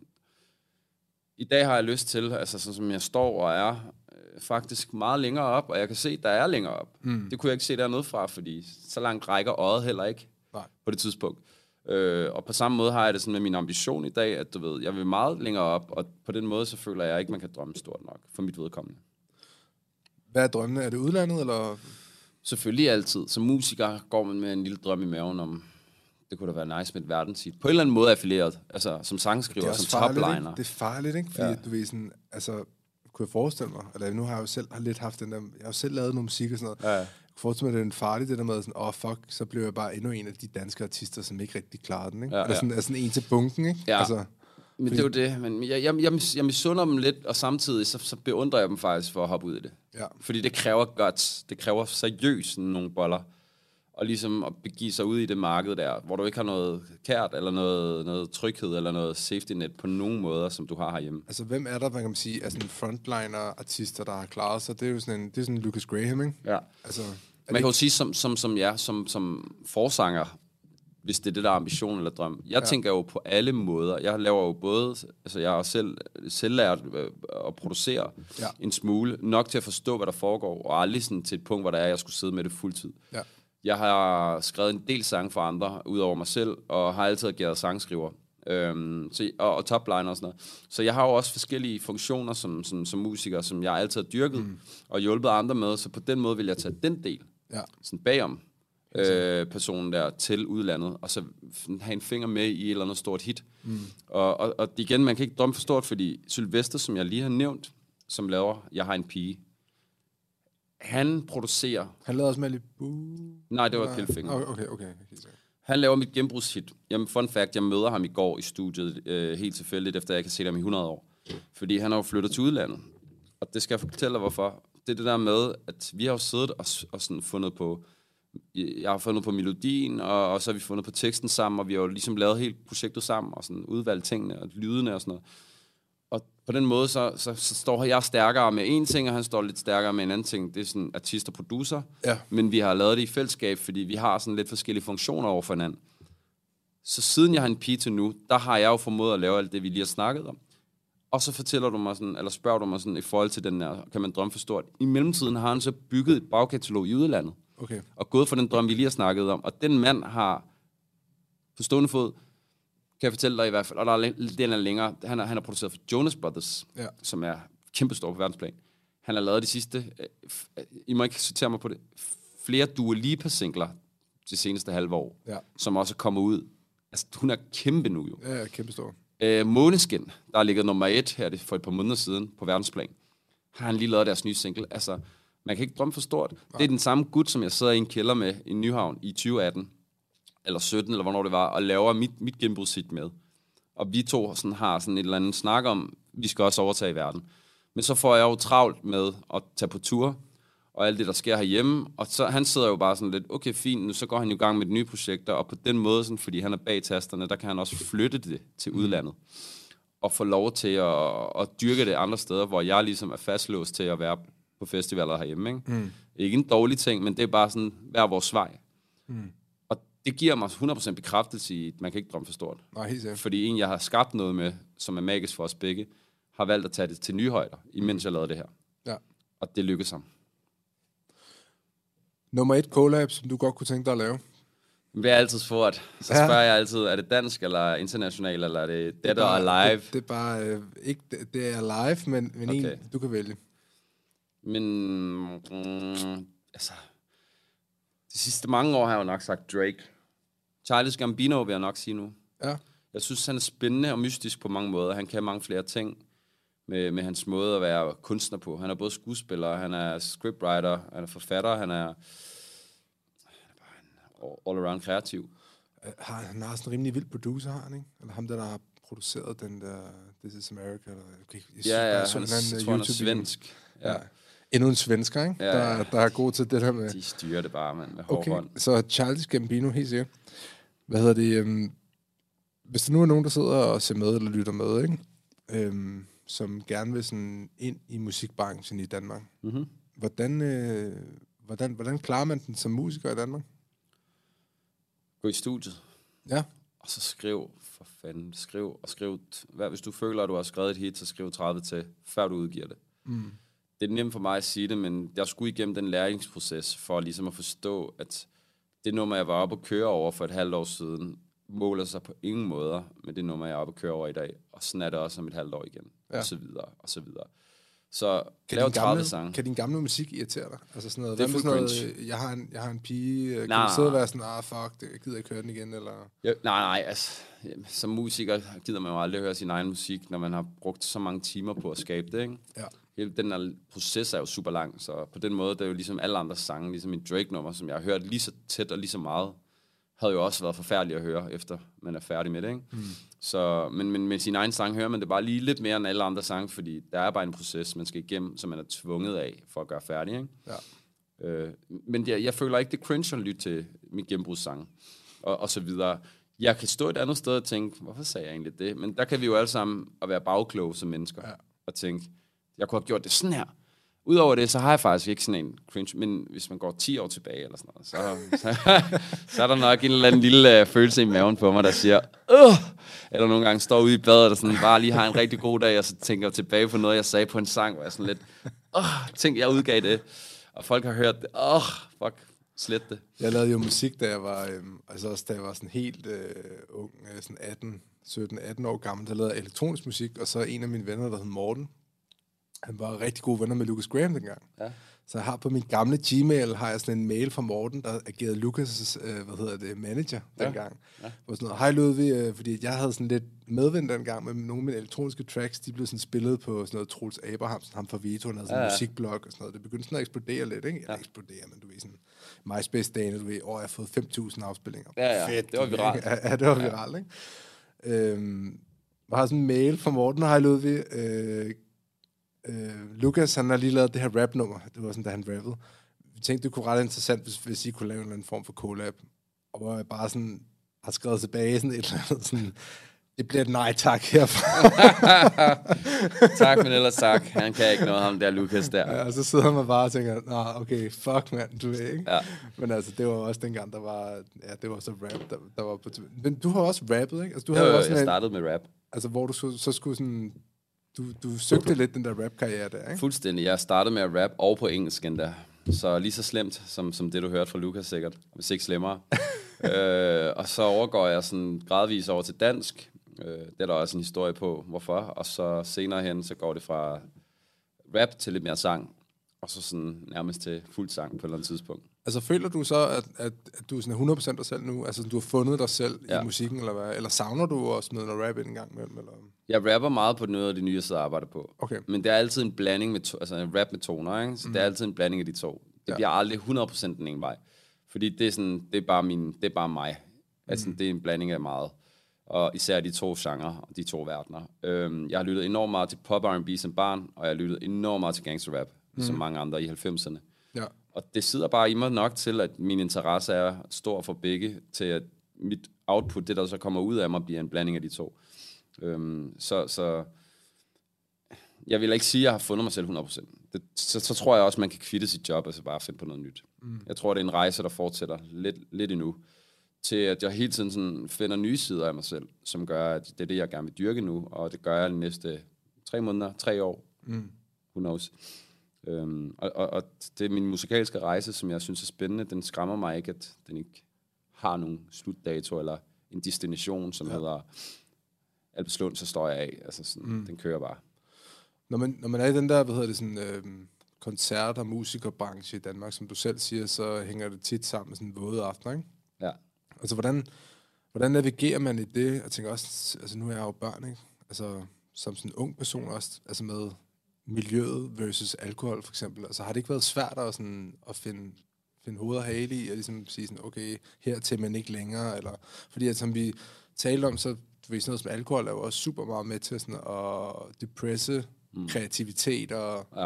i dag har jeg lyst til, altså sådan som jeg står og er, øh, faktisk meget længere op, og jeg kan se, der er længere op. Mm. Det kunne jeg ikke se dernede fra, fordi så langt rækker øjet heller ikke. Nej. På det tidspunkt. Øh, og på samme måde har jeg det sådan med min ambition i dag, at du ved, jeg vil meget længere op, og på den måde så føler jeg ikke, man kan drømme stort nok for mit vedkommende. Hvad er drømmene? Er det udlandet, eller? Selvfølgelig altid. Som musiker går man med en lille drøm i maven om, det kunne da være nice med et verdenshit. På en eller anden måde affilieret, altså som sangskriver, som topliner. Det er farligt, ikke? Fordi ja. du ved sådan, altså, kunne jeg forestille mig, eller nu har jeg jo selv har lidt haft den der, jeg har jo selv lavet noget musik og sådan noget. Ja. Fortsat med den farlige, det der med sådan, åh oh, fuck, så blev jeg bare endnu en af de danske artister, som ikke rigtig klarede den, ikke? Ja, ja. Er sådan, er sådan en til bunken, ikke? Ja. Altså, men det er jo det, men jeg, jeg, jeg, jeg misunder dem lidt, og samtidig så, så beundrer jeg dem faktisk for at hoppe ud i det. Ja. Fordi det kræver guts, det kræver seriøst nogle boller, og ligesom at begive sig ud i det marked der, hvor du ikke har noget kært, eller noget, noget tryghed, eller noget safety net på nogen måder, som du har herhjemme. Altså, hvem er der, man kan sige, er sådan frontliner-artister, der har klaret sig? Det er jo sådan en, det er sådan Lucas Graham, ikke? Ja. Altså, man kan jo sige, som, som, som, ja, som, som forsanger, hvis det er det, der er ambition eller drøm. Jeg ja. tænker jo på alle måder. Jeg laver jo både, altså jeg har selv, selv lært at producere ja. en smule, nok til at forstå, hvad der foregår, og aldrig sådan til et punkt, hvor der er, jeg skulle sidde med det fuldtid. Ja. Jeg har skrevet en del sange for andre, ud over mig selv, og har altid ageret sangskriver. Øhm, så, og, og topliner og sådan noget. Så jeg har jo også forskellige funktioner som, som, som musiker, som jeg altid har dyrket, mm. og hjulpet andre med, så på den måde vil jeg tage den del, ja. sådan bagom øh, personen der, til udlandet, og så have en finger med i et eller andet stort hit. Mm. Og, og, og igen, man kan ikke drømme for stort, fordi Sylvester, som jeg lige har nævnt, som laver Jeg har en pige, han producerer... Han lavede også Malibu? Nej, det var Killfinger. Okay, okay. okay. Han laver mit gennembrudshit. Jamen, fun fact, jeg møder ham i går i studiet, øh, helt tilfældigt, efter jeg kan se ham i hundrede år. Fordi han har jo flyttet til udlandet. Og det skal jeg fortælle dig, hvorfor. Det er det der med, at vi har jo siddet og, og sådan fundet på... Jeg har fundet på melodien, og, og så har vi fundet på teksten sammen, og vi har jo ligesom lavet helt projektet sammen, og sådan udvalgt tingene og lydene og sådan noget. Og på den måde, så, så, så står jeg stærkere med en ting, og han står lidt stærkere med en anden ting. Det er sådan artist og producer. Ja. Men vi har lavet det i fællesskab, fordi vi har sådan lidt forskellige funktioner over for hinanden. Så siden jeg har en pige til nu, der har jeg jo formået at lave alt det, vi lige har snakket om. Og så fortæller du mig sådan, eller spørger du mig sådan, i forhold til den der, kan man drømme for stort. I mellemtiden har han så bygget et bagkatalog i udlandet. Okay. Og gået for den drøm, vi lige har snakket om. Og den mand har på stående fod, kan jeg fortælle dig i hvert fald, og der er, den er længere, han har, han har produceret for Jonas Brothers, ja. som er kæmpestor på verdensplan. Han har lavet de sidste, øh, I må ikke sortere mig på det, flere Dua Lipa-singler de seneste halve år, ja. som også kommer ud Altså, hun er kæmpe nu jo. Ja, kæmpe stor. Øh, Måneskin, der er ligget nummer et her for et par måneder siden på verdensplan, har han lige lavet deres nye single. Altså, man kan ikke drømme for stort. Nej. Det er den samme gut, som jeg sidder i en kælder med i Nyhavn i tyve atten, eller sytten, eller hvornår det var, og laver mit, mit gennembrudshit med. Og vi to sådan, har sådan et eller andet snak om, vi skal også overtage verden. Men så får jeg jo travlt med at tage på tur, og alt det, der sker herhjemme. Og så han sidder jo bare sådan lidt, okay, fint, nu så går han jo i gang med de nye projekter, og på den måde, sådan, fordi han er bag tasterne, der kan han også flytte det til udlandet. Og få lov til at, at dyrke det andre steder, hvor jeg ligesom er fastlåst til at være på festivaler herhjemme. Ikke? Mm. Ikke en dårlig ting, men det er bare sådan, hver vores vej. Mm. Og det giver mig hundrede procent bekræftelse i, at man kan ikke drømme for stort. Nej, helt sikkert. Fordi en, jeg har skabt noget med, som er magisk for os begge, har valgt at tage det til nye højder, imens jeg lavede det her. Ja. Og det lykkedes ham. Nummer et collab, som du godt kunne tænke dig at lave? Det bliver altid spurgt. Så spørger ja. jeg altid, er det dansk, eller international, eller er det Dead or Alive? Det, det er bare, øh, ikke, det er live, men, men okay. en, du kan vælge. Men, mm, altså, de sidste mange år har jeg jo nok sagt Drake. Childish Gambino vil jeg nok sige nu. Ja. Jeg synes, han er spændende og mystisk på mange måder. Han kan mange flere ting med, med hans måde at være kunstner på. Han er både skuespiller, han er scriptwriter, han er forfatter, han er, han er bare en all-around kreativ. Har, han har sådan en rimelig vild producer, har han, ikke? Eller ham, der, der har produceret den der This is America. Eller, okay, jeg ja, ja, han, han, jeg tror, han er svensk. Ja. Ja. Endnu en svensker, ikke? Ja, ja. Der, der er god til det der med... De styrer det bare, mand, med okay, hård hånd. Så Childish Gambino, helt sikkert. Hvad hedder det? Um, hvis der nu er nogen, der sidder og ser med eller lytter med, ikke? Um, som gerne vil sådan ind i musikbranchen i Danmark. Mm-hmm. Hvordan, øh, hvordan, hvordan klarer man den som musiker i Danmark? Gå i studiet. Ja. Og så skriv, for fanden, skriv og skriv. Hvad, hvis du føler, at du har skrevet et hit, så skriv tredive til, før du udgiver det. Mm. Det er nemt for mig at sige det, men jeg skulle igennem den læringsproces, for ligesom at forstå, at det nummer, jeg var oppe at køre over for et halvt år siden, måler sig på ingen måder med det nummer, jeg er oppe at køre over i dag. Og sådan er det også om et halvt år igen. Ja. Og så videre, og så videre. Så kan lav din gamle, sange. Kan din gamle musik irritere dig? Altså sådan noget, det er sådan noget, jeg har en, jeg har en pige, kan nah. du sidde og være sådan, ah fuck, det, jeg gider ikke høre den igen, eller? Jo, nej, nej, altså, som musiker gider man jo aldrig høre sin egen musik, når man har brugt så mange timer på at skabe det, ikke? Ja. Hele den her proces er jo super lang, så på den måde, det er jo ligesom alle andre sange, ligesom en Drake-nummer, som jeg har hørt lige så tæt og lige så meget, havde jo også været forfærdeligt at høre, efter man er færdig med det, ikke? Mm. Så, men, men med sin egen sang hører man det bare lige lidt mere end alle andre sange, fordi der er bare en proces, man skal igennem, som man er tvunget af for at gøre færdig, ikke? Ja. Øh, men jeg, jeg føler ikke, det er cringe at lytte til min gennembrudssang, og, og så videre. Jeg kan stå et andet sted og tænke, hvorfor sagde jeg egentlig det? Men der kan vi jo alle sammen at være bagkloge som mennesker, ja. Og tænke, jeg kunne have gjort det sådan her. Udover det, så har jeg faktisk ikke sådan en cringe, men hvis man går ti år tilbage eller sådan noget, så, så, så er der nok en eller anden lille uh, følelse i maven på mig, der siger, Åh! Eller nogle gange står ude i badet og sådan, bare lige har en rigtig god dag, og så tænker jeg tilbage på noget, jeg sagde på en sang, hvor jeg sådan lidt, åh, tænk, jeg udgav det, og folk har hørt det, åh, fuck, slet det. Jeg lavede jo musik, da jeg var, øhm, altså også da jeg var sådan helt øh, ung, øh, sådan atten, sytten, atten år gammel, der lavede jeg elektronisk musik, og så en af mine venner, der hed Morten, han var rigtig gode venner med Lucas Graham dengang. Ja. Så jeg har på min gamle Gmail, har jeg sådan en mail fra Morten, der agerede Lucas' øh, hvad hedder det, manager dengang. Ja. Hvor sådan noget, hej Ludvig, øh, fordi jeg havde sådan lidt medvind dengang med nogle af mine elektroniske tracks, de blev sådan spillet på sådan noget Troels Abrahamsen, ham fra Vito, han havde sådan en ja, ja. musikblog og sådan noget. Det begyndte sådan at eksplodere lidt, ikke? Eller ja. eksplodere, men du ved sådan, MySpace-dagene, du ved, åh, jeg har fået fem tusind afspillinger. Ja, ja, fedt, det var viralt. Ja, det var viralt, ikke? Øhm, jeg har sådan en mail fra Morten, hej Ludvig, øh, Uh, Lucas, han har lige lavet det her rap-nummer. Det var sådan, da han rappede. Vi tænkte, det kunne være ret interessant, hvis, hvis I kunne lave en eller anden form for collab. Og hvor jeg bare sådan har skrevet tilbage sådan et eller andet sådan, det bliver et nej tak herfra. Tak, men ellers tak. Han kan ikke noget, ham der Lucas der. Ja, og så sidder man bare og tænker, nah, okay, fuck mand, du ved ikke. Ja. Men altså, det var også dengang, der var, ja, det var så rap, der, der var på. Men du har også rappet, ikke? Altså, du jo, havde jo, også jeg en, startede med rap. Altså, hvor du så, så skulle sådan, du, du søgte lidt den der rap-karriere der, ikke? Fuldstændig. Jeg startede med at rap og på engelsk endda. Så lige så slemt, som, som det du hørte fra Lucas sikkert, hvis ikke slemmere. øh, og så overgår jeg sådan gradvis over til dansk. Øh, det er der også en historie på, hvorfor. Og så senere hen, så går det fra rap til lidt mere sang. Og så sådan nærmest til fuld sang på et eller andet tidspunkt. Altså, føler du så, at, at, at du er sådan hundrede procent dig selv nu? Altså, du har fundet dig selv ja. i musikken, eller hvad? Eller savner du også med noget rap en gang imellem? Eller? Jeg rapper meget på noget af det nye, jeg sidder og arbejder på. Okay. Men det er altid en blanding med, to, altså en rap med toner, ikke? Så mm. det er altid en blanding af de to. Det ja. bliver aldrig hundrede procent den ene vej. Fordi det er, sådan, det er, bare, min, det er bare mig. Altså, mm. det er en blanding af meget. Og især de to genrer, de to verdener. Øhm, jeg har lyttet enormt meget til pop R and B som barn, og jeg har lyttet enormt meget til gangster rap, mm. som mange andre i halvfemserne. Ja. Og det sidder bare i mig nok til, at min interesse er stor for begge, til at mit output, det der så kommer ud af mig, bliver en blanding af de to. Øhm, så, så jeg vil ikke sige, at jeg har fundet mig selv hundrede procent. Det, så, så tror jeg også, man kan kvitte sit job, og så bare finde på noget nyt. Mm. Jeg tror, det er en rejse, der fortsætter lidt, lidt endnu, til at jeg hele tiden sådan finder nye sider af mig selv, som gør, at det er det, jeg gerne vil dyrke nu, og det gør jeg de næste tre måneder, tre år. Mm. Who knows? Øhm, og, og, og det er min musikalske rejse, som jeg synes er spændende. Den skræmmer mig ikke, at den ikke har nogen slutdato, eller en destination, som ja. hedder Albertslund, så står jeg af. Altså sådan, mm. den kører bare. Når man, når man er i den der, hvad hedder det, sådan, øh, koncert- og musikerbranche i Danmark, som du selv siger, så hænger det tit sammen med sådan en våde aften, ikke? Ja. Altså, hvordan, hvordan navigerer man i det? Jeg tænker også, altså nu er jeg jo børn, ikke? Altså, som sådan en ung person også, altså med miljøet versus alkohol, for eksempel. Altså, har det ikke været svært at, sådan, at finde, finde hoved og hale i, og ligesom sige sådan, okay, hertil, men ikke længere, eller... Fordi, at, som vi talte om, så ved sådan noget som alkohol er jo også super meget med til sådan at depresse mm. kreativitet og... Ja.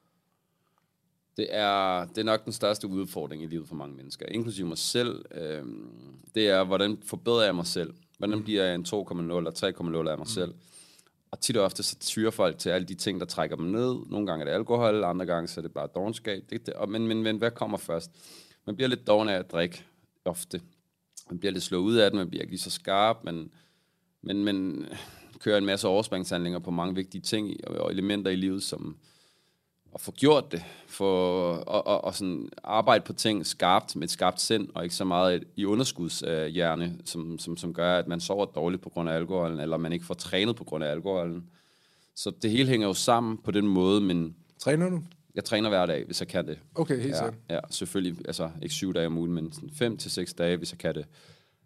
Det er, det er nok den største udfordring i livet for mange mennesker, inklusive mig selv. Øhm, det er, hvordan forbedrer jeg mig selv? Hvordan bliver jeg en to komma nul eller tre komma nul af mig mm. selv? Og tit og ofte så tyrer folk til alle de ting, der trækker dem ned. Nogle gange er det alkohol, andre gange så er det bare dovenskab. Det, det, men, men, men hvad kommer først? Man bliver lidt doven af at drikke ofte. Man bliver lidt slået ud af det, man bliver ikke lige så skarp, men, men, men kører en masse overspringshandlinger på mange vigtige ting og elementer i livet, som at få gjort det, for at, at, at sådan arbejde på ting skarpt, med et skarpt sind, og ikke så meget i underskudshjerne, som, som, som gør, at man sover dårligt på grund af alkoholen, eller man ikke får trænet på grund af alkoholen. Så det hele hænger jo sammen på den måde, men... Træner du? Jeg træner hver dag, hvis jeg kan det. Okay, helt sikkert. Ja, ja, selvfølgelig, altså ikke syv dage om ugen, men sådan fem til seks dage, hvis jeg kan det.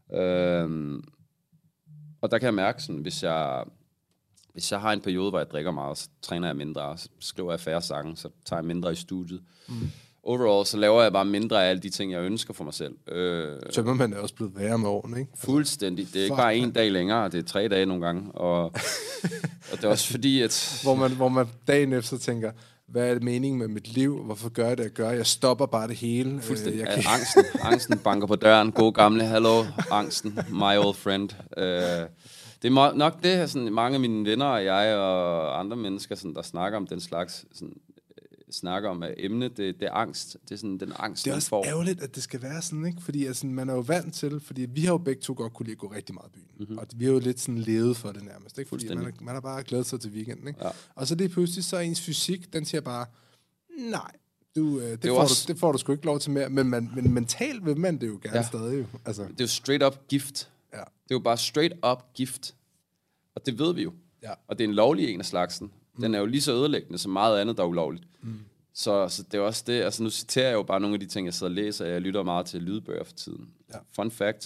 Øhm, og der kan jeg mærke sådan, hvis jeg... Hvis jeg har en periode, hvor jeg drikker meget, så træner jeg mindre, så skriver jeg færre sange, så tager jeg mindre i studiet. Mm. Overall, så laver jeg bare mindre af alle de ting, jeg ønsker for mig selv. Øh, Tømmermænd er også blevet værre med årene, ikke? Fuldstændig. Det er ikke bare en dag længere, det er tre dage nogle gange. Og, og det er også fordi, at... Hvor man, hvor man dagen efter tænker, hvad er meningen med mit liv? Hvorfor gør jeg det, jeg gør? Jeg stopper bare det hele. Fuldstændig. Jeg kan... angsten, angsten banker på døren. God gamle, hallo, angsten, my old friend. Øh, Det er nok det, sådan, mange af mine venner og jeg og andre mennesker, sådan, der snakker om den slags, sådan, snakker om at emne, det, det er angst. Det er sådan den angst, det er også får. ærgerligt, at det skal være sådan, ikke? Fordi altså, man er jo vant til, fordi vi har jo begge to godt kunne lide at gå rigtig meget i byen. Mm-hmm. Og vi har jo lidt sådan levet for det nærmest, ikke? Fordi man, man har bare glædet sig til weekenden, ikke? Ja. Og så det pludselig, så ens fysik, den siger bare, nej, du, øh, det, det, får også... du, det får du sgu ikke lov til mere. Men, man, men mentalt vil man det jo gerne ja. stadig. Jo. Altså. Det er jo straight up gift. Ja. Det er jo bare straight up gift. Og det ved vi jo. Ja. Og det er en lovlig en af slagsen. Mm. Den er jo lige så ødelæggende som meget andet, der er ulovligt. Mm. Så, så det er også det. Altså nu citerer jeg jo bare nogle af de ting, jeg sidder og læser. Jeg lytter meget til lydbøger for tiden. Ja. Fun fact.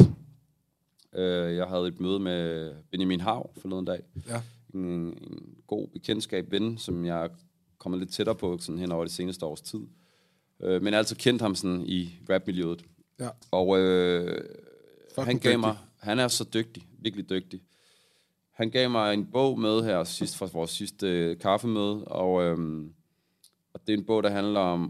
Øh, jeg havde et møde med Benjamin Hav forleden dag. Ja. En, en god bekendtskab, ven, som jeg kommer lidt tættere på sådan hen over det seneste års tid. Øh, men jeg har altid kendt ham sådan i rapmiljøet. Ja. Og øh, han gav mig... Han er så dygtig. Virkelig dygtig. Han gav mig en bog med her sidst fra vores sidste øh, kaffemøde, og, øhm, og det er en bog, der handler om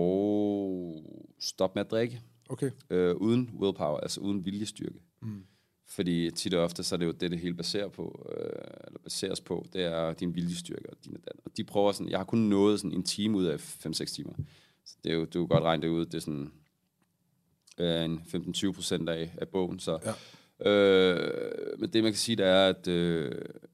at stoppe med at drikke, okay. øh, uden willpower, altså uden viljestyrke. Mm. Fordi tit og ofte, så er det jo det, det hele baserer på, øh, eller baseres på, det er din viljestyrke og dine dan. Og de prøver sådan, jeg har kun nået sådan en time ud af fem seks timer. Så det er jo, du kan godt regne det ud, det er sådan øh, en femten til tyve procent af, af bogen, så... Ja. Øh, men det man kan sige, det er, at øh,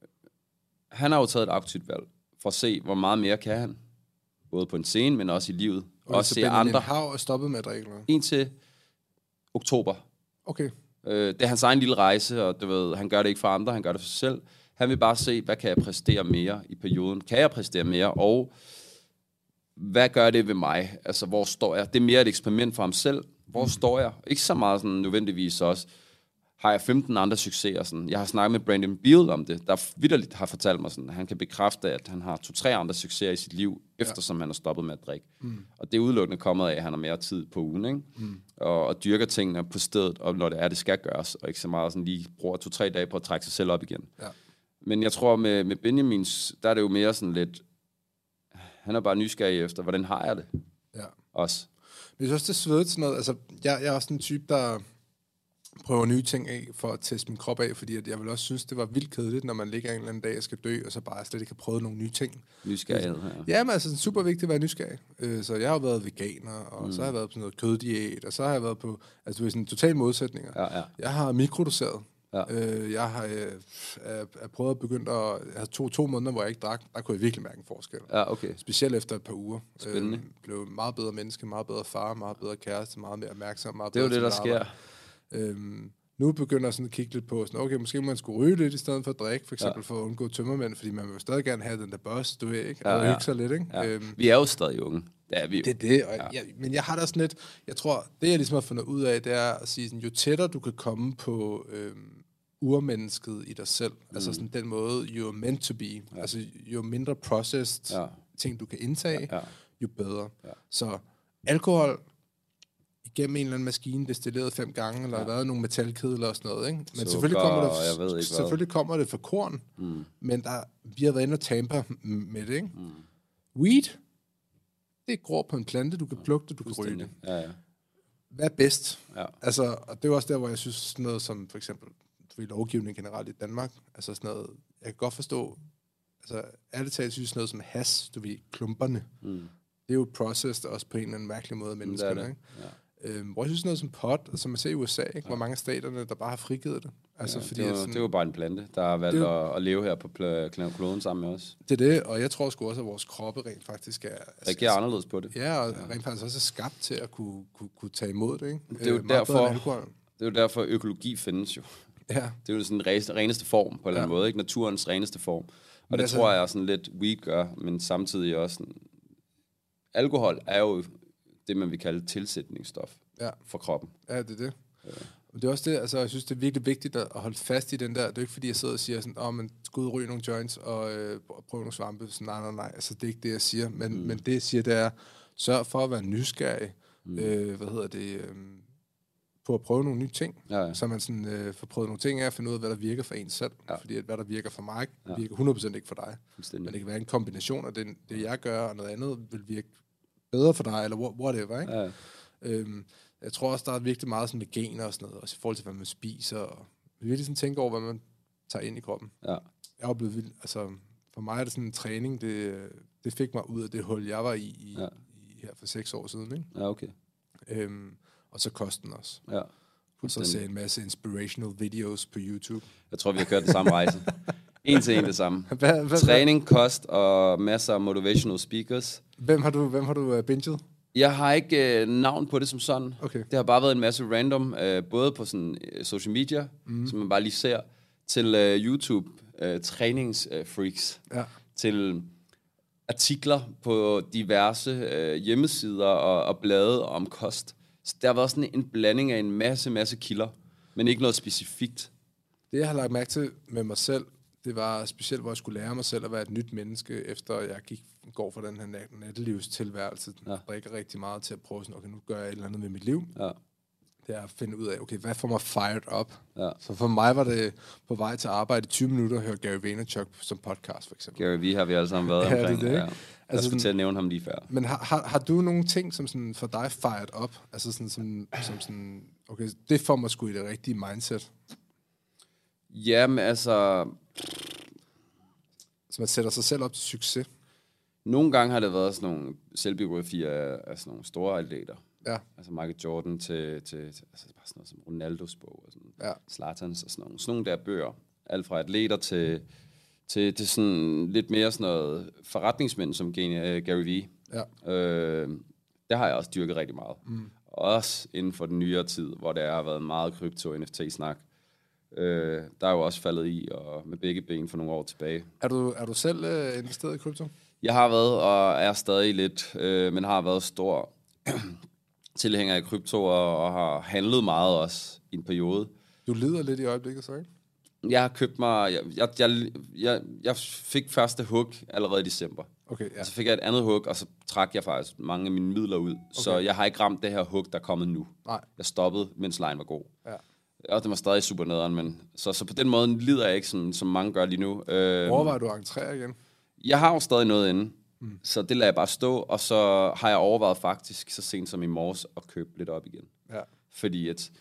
han har jo taget et aktivt valg for at se, hvor meget mere kan han. Både på en scene, men også i livet. Og også se andre. Hav er stoppet med at drikke? Indtil oktober. Okay. Øh, det er hans egen lille rejse, og du ved, han gør det ikke for andre, han gør det for sig selv. Han vil bare se, hvad kan jeg præstere mere i perioden? Kan jeg præstere mere? Og hvad gør det ved mig? Altså, hvor står jeg? Det er mere et eksperiment for ham selv. Hvor mm. står jeg? Ikke så meget sådan nødvendigvis også. Har jeg femten andre succeser? Sådan. Jeg har snakket med Brandon Beal om det, der vitterligt har fortalt mig sådan, at han kan bekræfte, at han har to-tre andre succeser i sit liv, ja. eftersom han har stoppet med at drikke. Mm. Og det er udelukkende kommet af, at han har mere tid på ugen, ikke? Mm. Og, og dyrker tingene på stedet, og når det er, det skal gøres, og ikke så meget sådan lige bruger to-tre dage på at trække sig selv op igen. Ja. Men jeg tror, med, med Benjamins, der er det jo mere sådan lidt, han er bare nysgerrig efter, hvordan har jeg det? Ja. Også. Men jeg synes også, det er svedigt sådan noget. Altså, jeg, jeg er også en type, der prøver nye ting af, for at teste min krop af, fordi at jeg vil også synes, det var vildt kedeligt, når man ligger en eller anden dag og skal dø, og så bare slet ikke har prøvet nogle nye ting. Nysgerrighed, ja. Ja, men altså, det er super vigtigt at være nysgerrig. Så jeg har jo været veganer, og mm. så har jeg været på sådan noget køddiæt, og så har jeg været på, altså det er sådan total modsætninger. Ja, ja. Jeg har mikrodoseret. Ja. Øh, jeg har øh, er, er prøvet at begynde at... Jeg havde to, to måneder, hvor jeg ikke drak. Der kunne jeg virkelig mærke en forskel. Ja, okay. Specielt efter et par uger. Spændende. Øh, blev meget bedre menneske, meget bedre far, meget bedre kæreste, meget mere opmærksom. Meget det er jo det, der sker. Øhm, nu begynder jeg sådan at kigge lidt på, sådan, okay, måske man skulle ryge lidt i stedet for at drikke, for eksempel ja. for at undgå tømmermænd, fordi man vil jo stadig gerne have den der boss, du ved, ikke? Og ja, ja. hygge sig lidt, ikke? Ja. Øhm, vi er jo stadig unge. Det er vi jo. Det er det, og ja. jeg, men jeg har da sådan lidt... Jeg tror, det jeg ligesom har fundet ud af, det er at sige, sådan, jo tættere du kan komme på... Øhm, urmennesket i dig selv. Mm. Altså sådan den måde, you're meant to be. Ja. Altså jo mindre processed ja. ting, du kan indtage, ja. Ja. jo bedre. Ja. Så alkohol igennem en eller anden maskine, destilleret fem gange, eller ja. været nogle metalkedler og sådan noget, ikke? Men Sukker, selvfølgelig, kommer det, jeg ved ikke, selvfølgelig kommer det fra korn, mm. men der, vi har været inde og tamper med det, ikke? Mm. Weed, det er grå på en plante, du kan plukke det, du kan ryge det. Ja, ja. Hvad er bedst? Ja. Altså, og det er også der, hvor jeg synes sådan noget som for eksempel i lovgivning generelt i Danmark, altså sådan noget, jeg kan godt forstå, altså ærligt talt synes noget som hash, du ved, klumperne, mm. det er jo processed også på en eller anden mærkelig måde af menneskerne, ikke? Ja. Øhm, hvor jeg synes noget som pot, som man ser i U S A, ikke? Ja. Hvor mange af staterne, der bare har frigivet det. Altså, ja, fordi, det, er jo, sådan, det er jo bare en plante, der har valgt jo, at, at leve her på kloden sammen med os. Det er det, og jeg tror sgu også, at vores kroppe rent faktisk er... reagerer anderledes på det. Ja, og ja. rent faktisk også er skabt til at kunne, kunne, kunne tage imod det, ikke? Det er jo, øh, derfor, det er jo derfor, økologi findes jo. Ja. Det er jo sådan den reneste form, på en eller anden ja. måde, ikke? Naturens reneste form. Og men det altså, tror jeg sådan lidt weed gør, men samtidig også sådan, alkohol er jo det, man vil kalde tilsætningsstof ja. for kroppen. Ja, det er det. Ja. Og det er også det, altså jeg synes, det er virkelig vigtigt at holde fast i den der. Det er ikke fordi, jeg sidder og siger sådan, åh, oh, man skal ud og ryge nogle joints og øh, prøve nogle svampe. Så nej, nej, nej, altså det er ikke det, jeg siger. Men, mm. men det, jeg siger, det er, sørg for at være nysgerrig. Mm. Øh, hvad hedder det... Øh, på at prøve nogle nye ting, ja, ja. så man sådan, øh, får prøvet nogle ting af at finde ud af, hvad der virker for en selv. Ja. Fordi at, hvad der virker for mig, ja. virker hundrede procent ikke for dig. Men det kan være en kombination af det, det, jeg gør, og noget andet vil virke bedre for dig, eller whatever. Ikke? Ja. Øhm, jeg tror også, der er virkelig meget sådan med gener og sådan noget, også i forhold til, hvad man spiser. Og vi virkelig sådan tænke over, hvad man tager ind i kroppen. Ja. Jeg er blevet vildt, altså for mig er det sådan en træning, det, det fik mig ud af det hul, jeg var i, i, ja. i her for seks år siden. Ikke? Ja, okay. Øhm, Og så kosten også. Ja. Og så ser en masse inspirational videos på YouTube. Jeg tror, vi har kørt den samme rejse. En til en det samme. Hva, hva, Træning, kost og masser af motivational speakers. Hvem har du, hvem har du uh, binget? Jeg har ikke uh, navn på det som sådan. Okay. Det har bare været en masse random, uh, både på sådan, uh, social media, mm. som man bare lige ser, til uh, YouTube, uh, træningsfreaks, uh, ja. til artikler på diverse uh, hjemmesider og, og blade om kost. Så der var sådan en blanding af en masse, masse kilder, men ikke noget specifikt. Det, jeg har lagt mærke til med mig selv, det var specielt, hvor jeg skulle lære mig selv at være et nyt menneske, efter jeg gik, går fra den her nattelivstilværelse, ja. drikker rigtig meget til at prøve sådan, okay, nu gør jeg et eller andet med mit liv. Ja. Det er at finde ud af, okay, hvad får mig fired up? Ja. Så for mig var det på vej til arbejde i tyve minutter at høre Gary Vaynerchuk som podcast, for eksempel. Gary V har vi alle sammen været ja, omkring. Det, det. Ja. Jeg altså skulle til at nævne ham lige før. Men har, har, har du nogle ting, som sådan for dig fired up? Altså sådan, som, som sådan, okay, det får mig sgu i det rigtige mindset. Jamen altså... Så man sætter sig selv op til succes. Nogle gange har det været sådan nogle selvbiografier af, af sådan nogle store atleter. Ja. Altså Michael Jordan til, til, til altså bare sådan noget som Ronaldos bog og sådan ja. Zlatans og sådan nogle. Sådan nogle der bøger. Alt fra atleter til... til, til sådan lidt mere sådan noget forretningsmænd som Gary V. Ja. Øh, det har jeg også dyrket rigtig meget. Mm. Også inden for den nyere tid, hvor der har været meget krypto- og N F T-snak. Øh, der er jo også faldet i, og med begge ben for nogle år tilbage. Er du, er du selv øh, investeret i krypto? Jeg har været, og er stadig lidt, øh, men har været stor tilhænger af krypto, og, og har handlet meget også i en periode. Du lider lidt i øjeblikket, så ikke? Jeg har købt mig... Jeg, jeg, jeg, jeg, jeg fik første hook allerede i december. Okay, ja. Så fik jeg et andet hook, og så trak jeg faktisk mange af mine midler ud. Okay. Så jeg har ikke ramt det her hook, der er kommet nu. Nej. Jeg stoppede, mens line var god. Ja. Og det var stadig super nederen, men... Så, så på den måde lider jeg ikke, som, som mange gør lige nu. Øh, Overvejer du at entrere igen? Jeg har jo stadig noget inde, mm. så det lader jeg bare stå. Og så har jeg overvejet faktisk, så sent som i morges, at købe lidt op igen. Ja. Fordi at...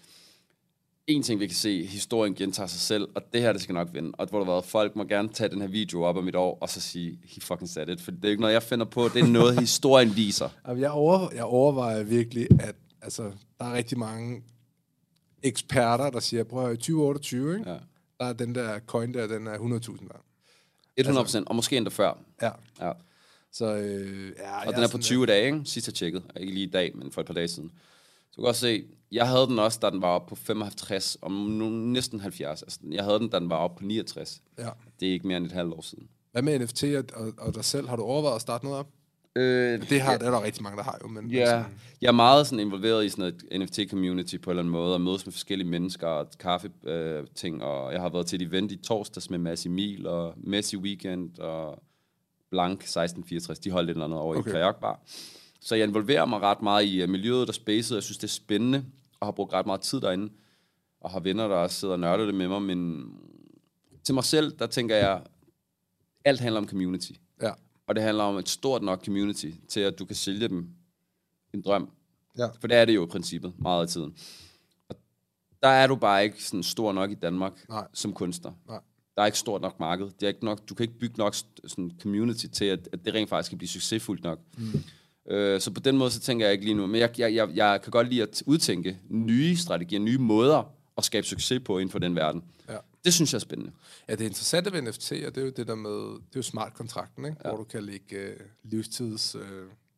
En ting, vi kan se, historien gentager sig selv, og det her, det skal nok vinde. Og hvor der var, folk må gerne tage den her video op om et år, og så sige, he fucking said it. For det er ikke noget, jeg finder på, det er noget, historien viser. Jeg, over, jeg overvejer virkelig, at altså, der er rigtig mange eksperter, der siger, prøv at høre, i tyve otteogtyve, ikke? Ja. Der er den der coin der, den er hundrede tusind værd. hundrede procent, altså, og måske endda før. Ja. Ja. Så, øh, ja, og den er på tyve dage, ikke? Sidst jeg tjekkede. Ikke lige i dag, men for et par dage siden. Så du kan også se, jeg havde den også, da den var oppe på femoghalvtreds, om næsten halvfjerds. Altså, jeg havde den, da den var oppe på niogtres. Ja. Det er ikke mere end et halvt år siden. Hvad med N F T og, og dig selv? Har du overvejet at starte noget op? Øh, det har ja. det er der rigtig mange, der har jo. Men, ja, altså, jeg er meget sådan involveret i sådan et N F T-community på en eller anden måde, og mødes med forskellige mennesker og kaffe-ting, øh, og jeg har været til et event i torsdags med Mads Emil og Messi Weekend og Blank seksten fireogtres. De holdt et eller andet over okay. i Kajakbar. Så jeg involverer mig ret meget i uh, miljøet og spacet. Jeg synes, det er spændende, og har brugt ret meget tid derinde. Og har venner, der også sidder og nørder det med mig. Men til mig selv, der tænker jeg, alt handler om community. Ja. Og det handler om et stort nok community, til at du kan sælge dem en drøm. Ja. For det er det jo i princippet, meget af tiden. Og der er du bare ikke sådan stor nok i Danmark Nej. som kunstner. Nej. Der er ikke stort nok marked. Det er ikke nok, du kan ikke bygge nok sådan community til, at, at det rent faktisk kan blive succesfuldt nok. Mm. Så på den måde, så tænker jeg ikke lige nu. Men jeg, jeg, jeg, jeg kan godt lide at udtænke nye strategier, nye måder at skabe succes på inden for den verden. Ja. Det synes jeg er spændende. Ja, det interessante ved N F T, og det er jo det der med, det er jo smart-kontrakten, ikke? Ja. Hvor du kan lægge uh, livstids uh,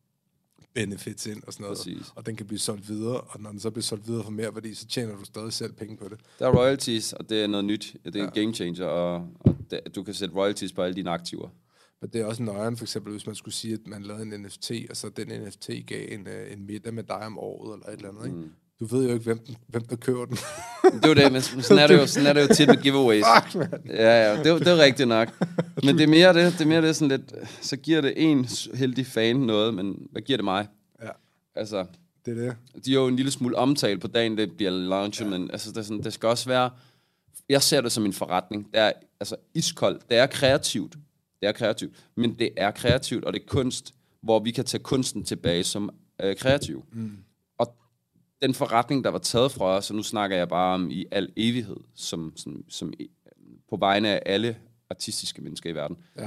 benefits ind og sådan noget. Præcis. Og den kan blive solgt videre, og når den så bliver solgt videre for mere værdi, så tjener du stadig selv penge på det. Der er royalties, og det er noget nyt. Det er ja. en game changer, og, og det, du kan sætte royalties på alle dine aktiver. Men det er også nøjeren, for eksempel, hvis man skulle sige, at man lavede en N F T, og så den N F T gav en, en middag med dig om året, eller et eller andet, ikke? Mm. Du ved jo ikke, hvem, den, hvem der køber den. Det er jo det, men sådan er det jo, sådan er det jo tit med giveaways. Fuck, man. Ja, ja, det, det er rigtigt nok. Men det er mere det, det er mere det sådan lidt, så giver det en heldig fan noget, men hvad giver det mig? Ja. Altså, det er det. De er jo en lille smule omtale på dagen, det bliver launchet, ja. Men altså, det, er sådan, det skal også være, jeg ser det som en forretning. Det er altså iskoldt, det er kreativt. Det er kreativt, men det er kreativt, og det er kunst, hvor vi kan tage kunsten tilbage som øh, kreativ. Mm. Og den forretning, der var taget fra os, og nu snakker jeg bare om i al evighed, som, som, som på vegne af alle artistiske mennesker i verden, ja.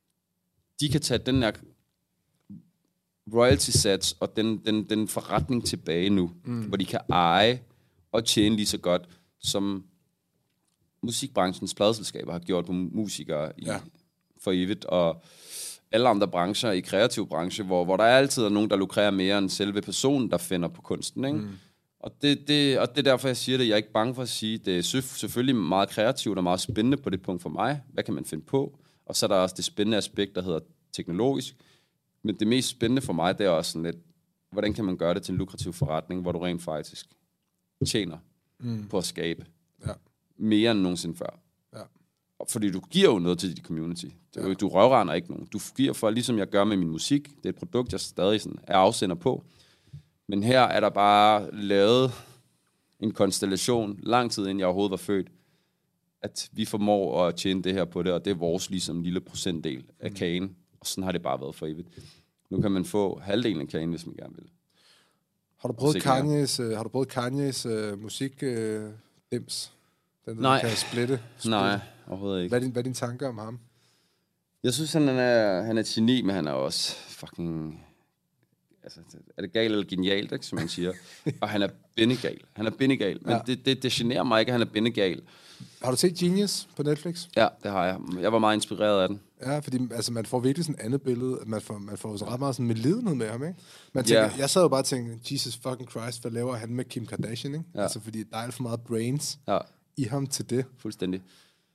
De kan tage den her royalty sats og den, den, den forretning tilbage nu, mm. hvor de kan eje og tjene lige så godt, som musikbranchens pladeselskaber har gjort på musikere i ja. for evigt, og alle andre brancher i kreativ branche, hvor, hvor der er altid nogen, der lukrerer mere end selve personen, der finder på kunsten, ikke? Mm. Og, det, det, og det er derfor, jeg siger det. Jeg er ikke bange for at sige, det er selvfølgelig meget kreativt og meget spændende på det punkt for mig. Hvad kan man finde på? Og så er der også det spændende aspekt, der hedder teknologisk. Men det mest spændende for mig, det er også sådan lidt, hvordan kan man gøre det til en lukrativ forretning, hvor du rent faktisk tjener mm. på at skabe ja. mere end nogensinde før. Ja. Fordi du giver jo noget til dit community. Ja. Du røvrender ikke nogen. Du giver for, ligesom jeg gør med min musik. Det er et produkt, jeg stadig sådan er afsender på. Men her er der bare lavet en konstellation, lang tid inden jeg overhovedet var født, at vi formår at tjene det her på det, og det er vores ligesom lille procentdel af mm. kagen. Og sådan har det bare været for evigt. Nu kan man få halvdelen af kagen, hvis man gerne vil. Har du prøvet Kanye's, uh, har du prøvet Kanye's uh, musik uh, dims? Den, Nej. Kan splitte, splitte. Nej, overhovedet ikke. Hvad er, din, hvad er dine tanker om ham? Jeg synes, han er, han er et geni, men han er også fucking... Altså, er det galt eller genialt, ikke, som man siger? Og han er bindegal. Han er bindegal. Men ja. det, det, det generer mig ikke, at han er bindegal. Har du set Genius på Netflix? Ja, det har jeg. Jeg var meget inspireret af den. Ja, fordi altså, man får virkelig sådan et andet billede. Man får, man får så ret meget sådan medlidenhed med ham, ikke? Man tænker, yeah. Jeg sad jo bare og tænkte, Jesus fucking Christ, hvad laver han med Kim Kardashian, ikke? Ja. Altså, fordi der er alt for meget brains ja. i ham til det. Fuldstændig. Men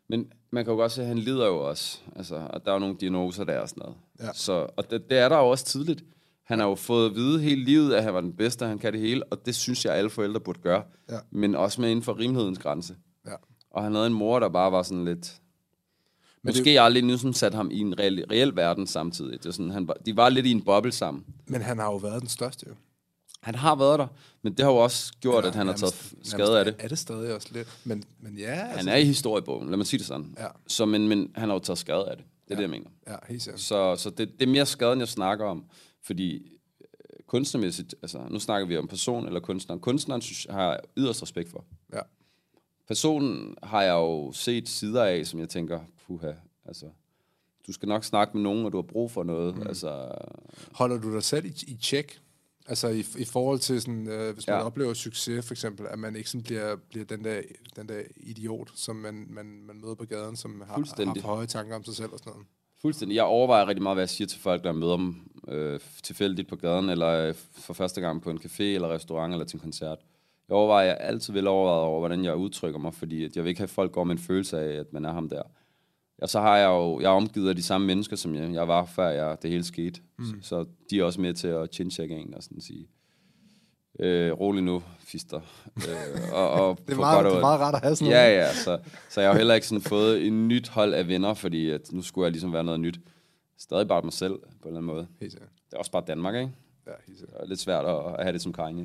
man kan jo godt se, at han lider jo også. Altså, og der er jo nogle diagnoser der og sådan noget. Ja. Så, og det, det er der jo også tidligt. Han har jo fået at vide hele livet, at han var den bedste, han kan det hele, og det synes jeg, alle forældre burde gøre. Ja. Men også med inden for rimelighedens grænse. Ja. Og han havde en mor, der bare var sådan lidt... Men måske det... jeg aldrig nu sådan sat ham i en reel, reel verden samtidig. Det er sådan, han, de var lidt i en boble sammen. Men han har jo været den største, jo. Han har været der, men det har jo også gjort, ja, at han har taget nærmest, skade af det. Er det stadig også lidt? Men, men ja... Han altså... er i historiebogen, lad mig sige det sådan. Ja. Så, men, men han har jo taget skade af det. Det er ja. det, jeg mener. Ja, helt sikkert. Så, så det, det er mere skaden, jeg snakker om. Fordi øh, kunstnermæssigt, altså nu snakker vi om person eller kunstneren. Kunstneren synes, har jeg yderst respekt for. Ja. Personen har jeg jo set sider af, som jeg tænker, puha, altså... Du skal nok snakke med nogen, og du har brug for noget. Mm. Altså... Holder du dig selv i, i check? Altså i, i forhold til, sådan, øh, hvis man ja. oplever succes, for eksempel, at man ikke sådan bliver, bliver den, der, den der idiot, som man, man, man møder på gaden, som har, har for høje tanker om sig selv og sådan noget. Fuldstændig. Jeg overvejer rigtig meget, hvad jeg siger til folk, der møder dem øh, tilfældigt på gaden, eller øh, for første gang på en café, eller restaurant, eller til en koncert. Jeg overvejer, jeg altid vil overveje over, hvordan jeg udtrykker mig, fordi at jeg vil ikke have, at folk går med en følelse af, at man er ham der. Og så har jeg jo, jeg er omgivet af de samme mennesker, som jeg, jeg var, før jeg, det hele skete. Mm. Så, så de er også med til at chin-checke en og sådan sige, øh, rolig nu, fister. Øh, og, og det, er meget, det er meget rart at have sådan noget. Ja, ja, så, så jeg har jo heller ikke sådan fået en nyt hold af venner, fordi at nu skulle jeg ligesom være noget nyt. Stadig bare mig selv, på en eller anden måde. Helt sikkert. Det er også bare Danmark, ikke? Ja, helt sikkert. Det er lidt svært at, at have det som Kanye.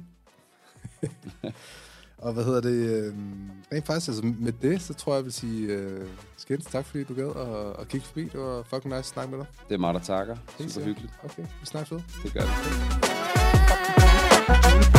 Og hvad hedder det? Øh, rent faktisk, altså med det, så tror jeg, jeg vil sige, øh, Skins, tak fordi du gad at, at kigge forbi. Det var fucking nice at snakke med dig. Det er mig, der takker. Helt super hyggeligt. Okay, vi snakkes ved. Det gør vi.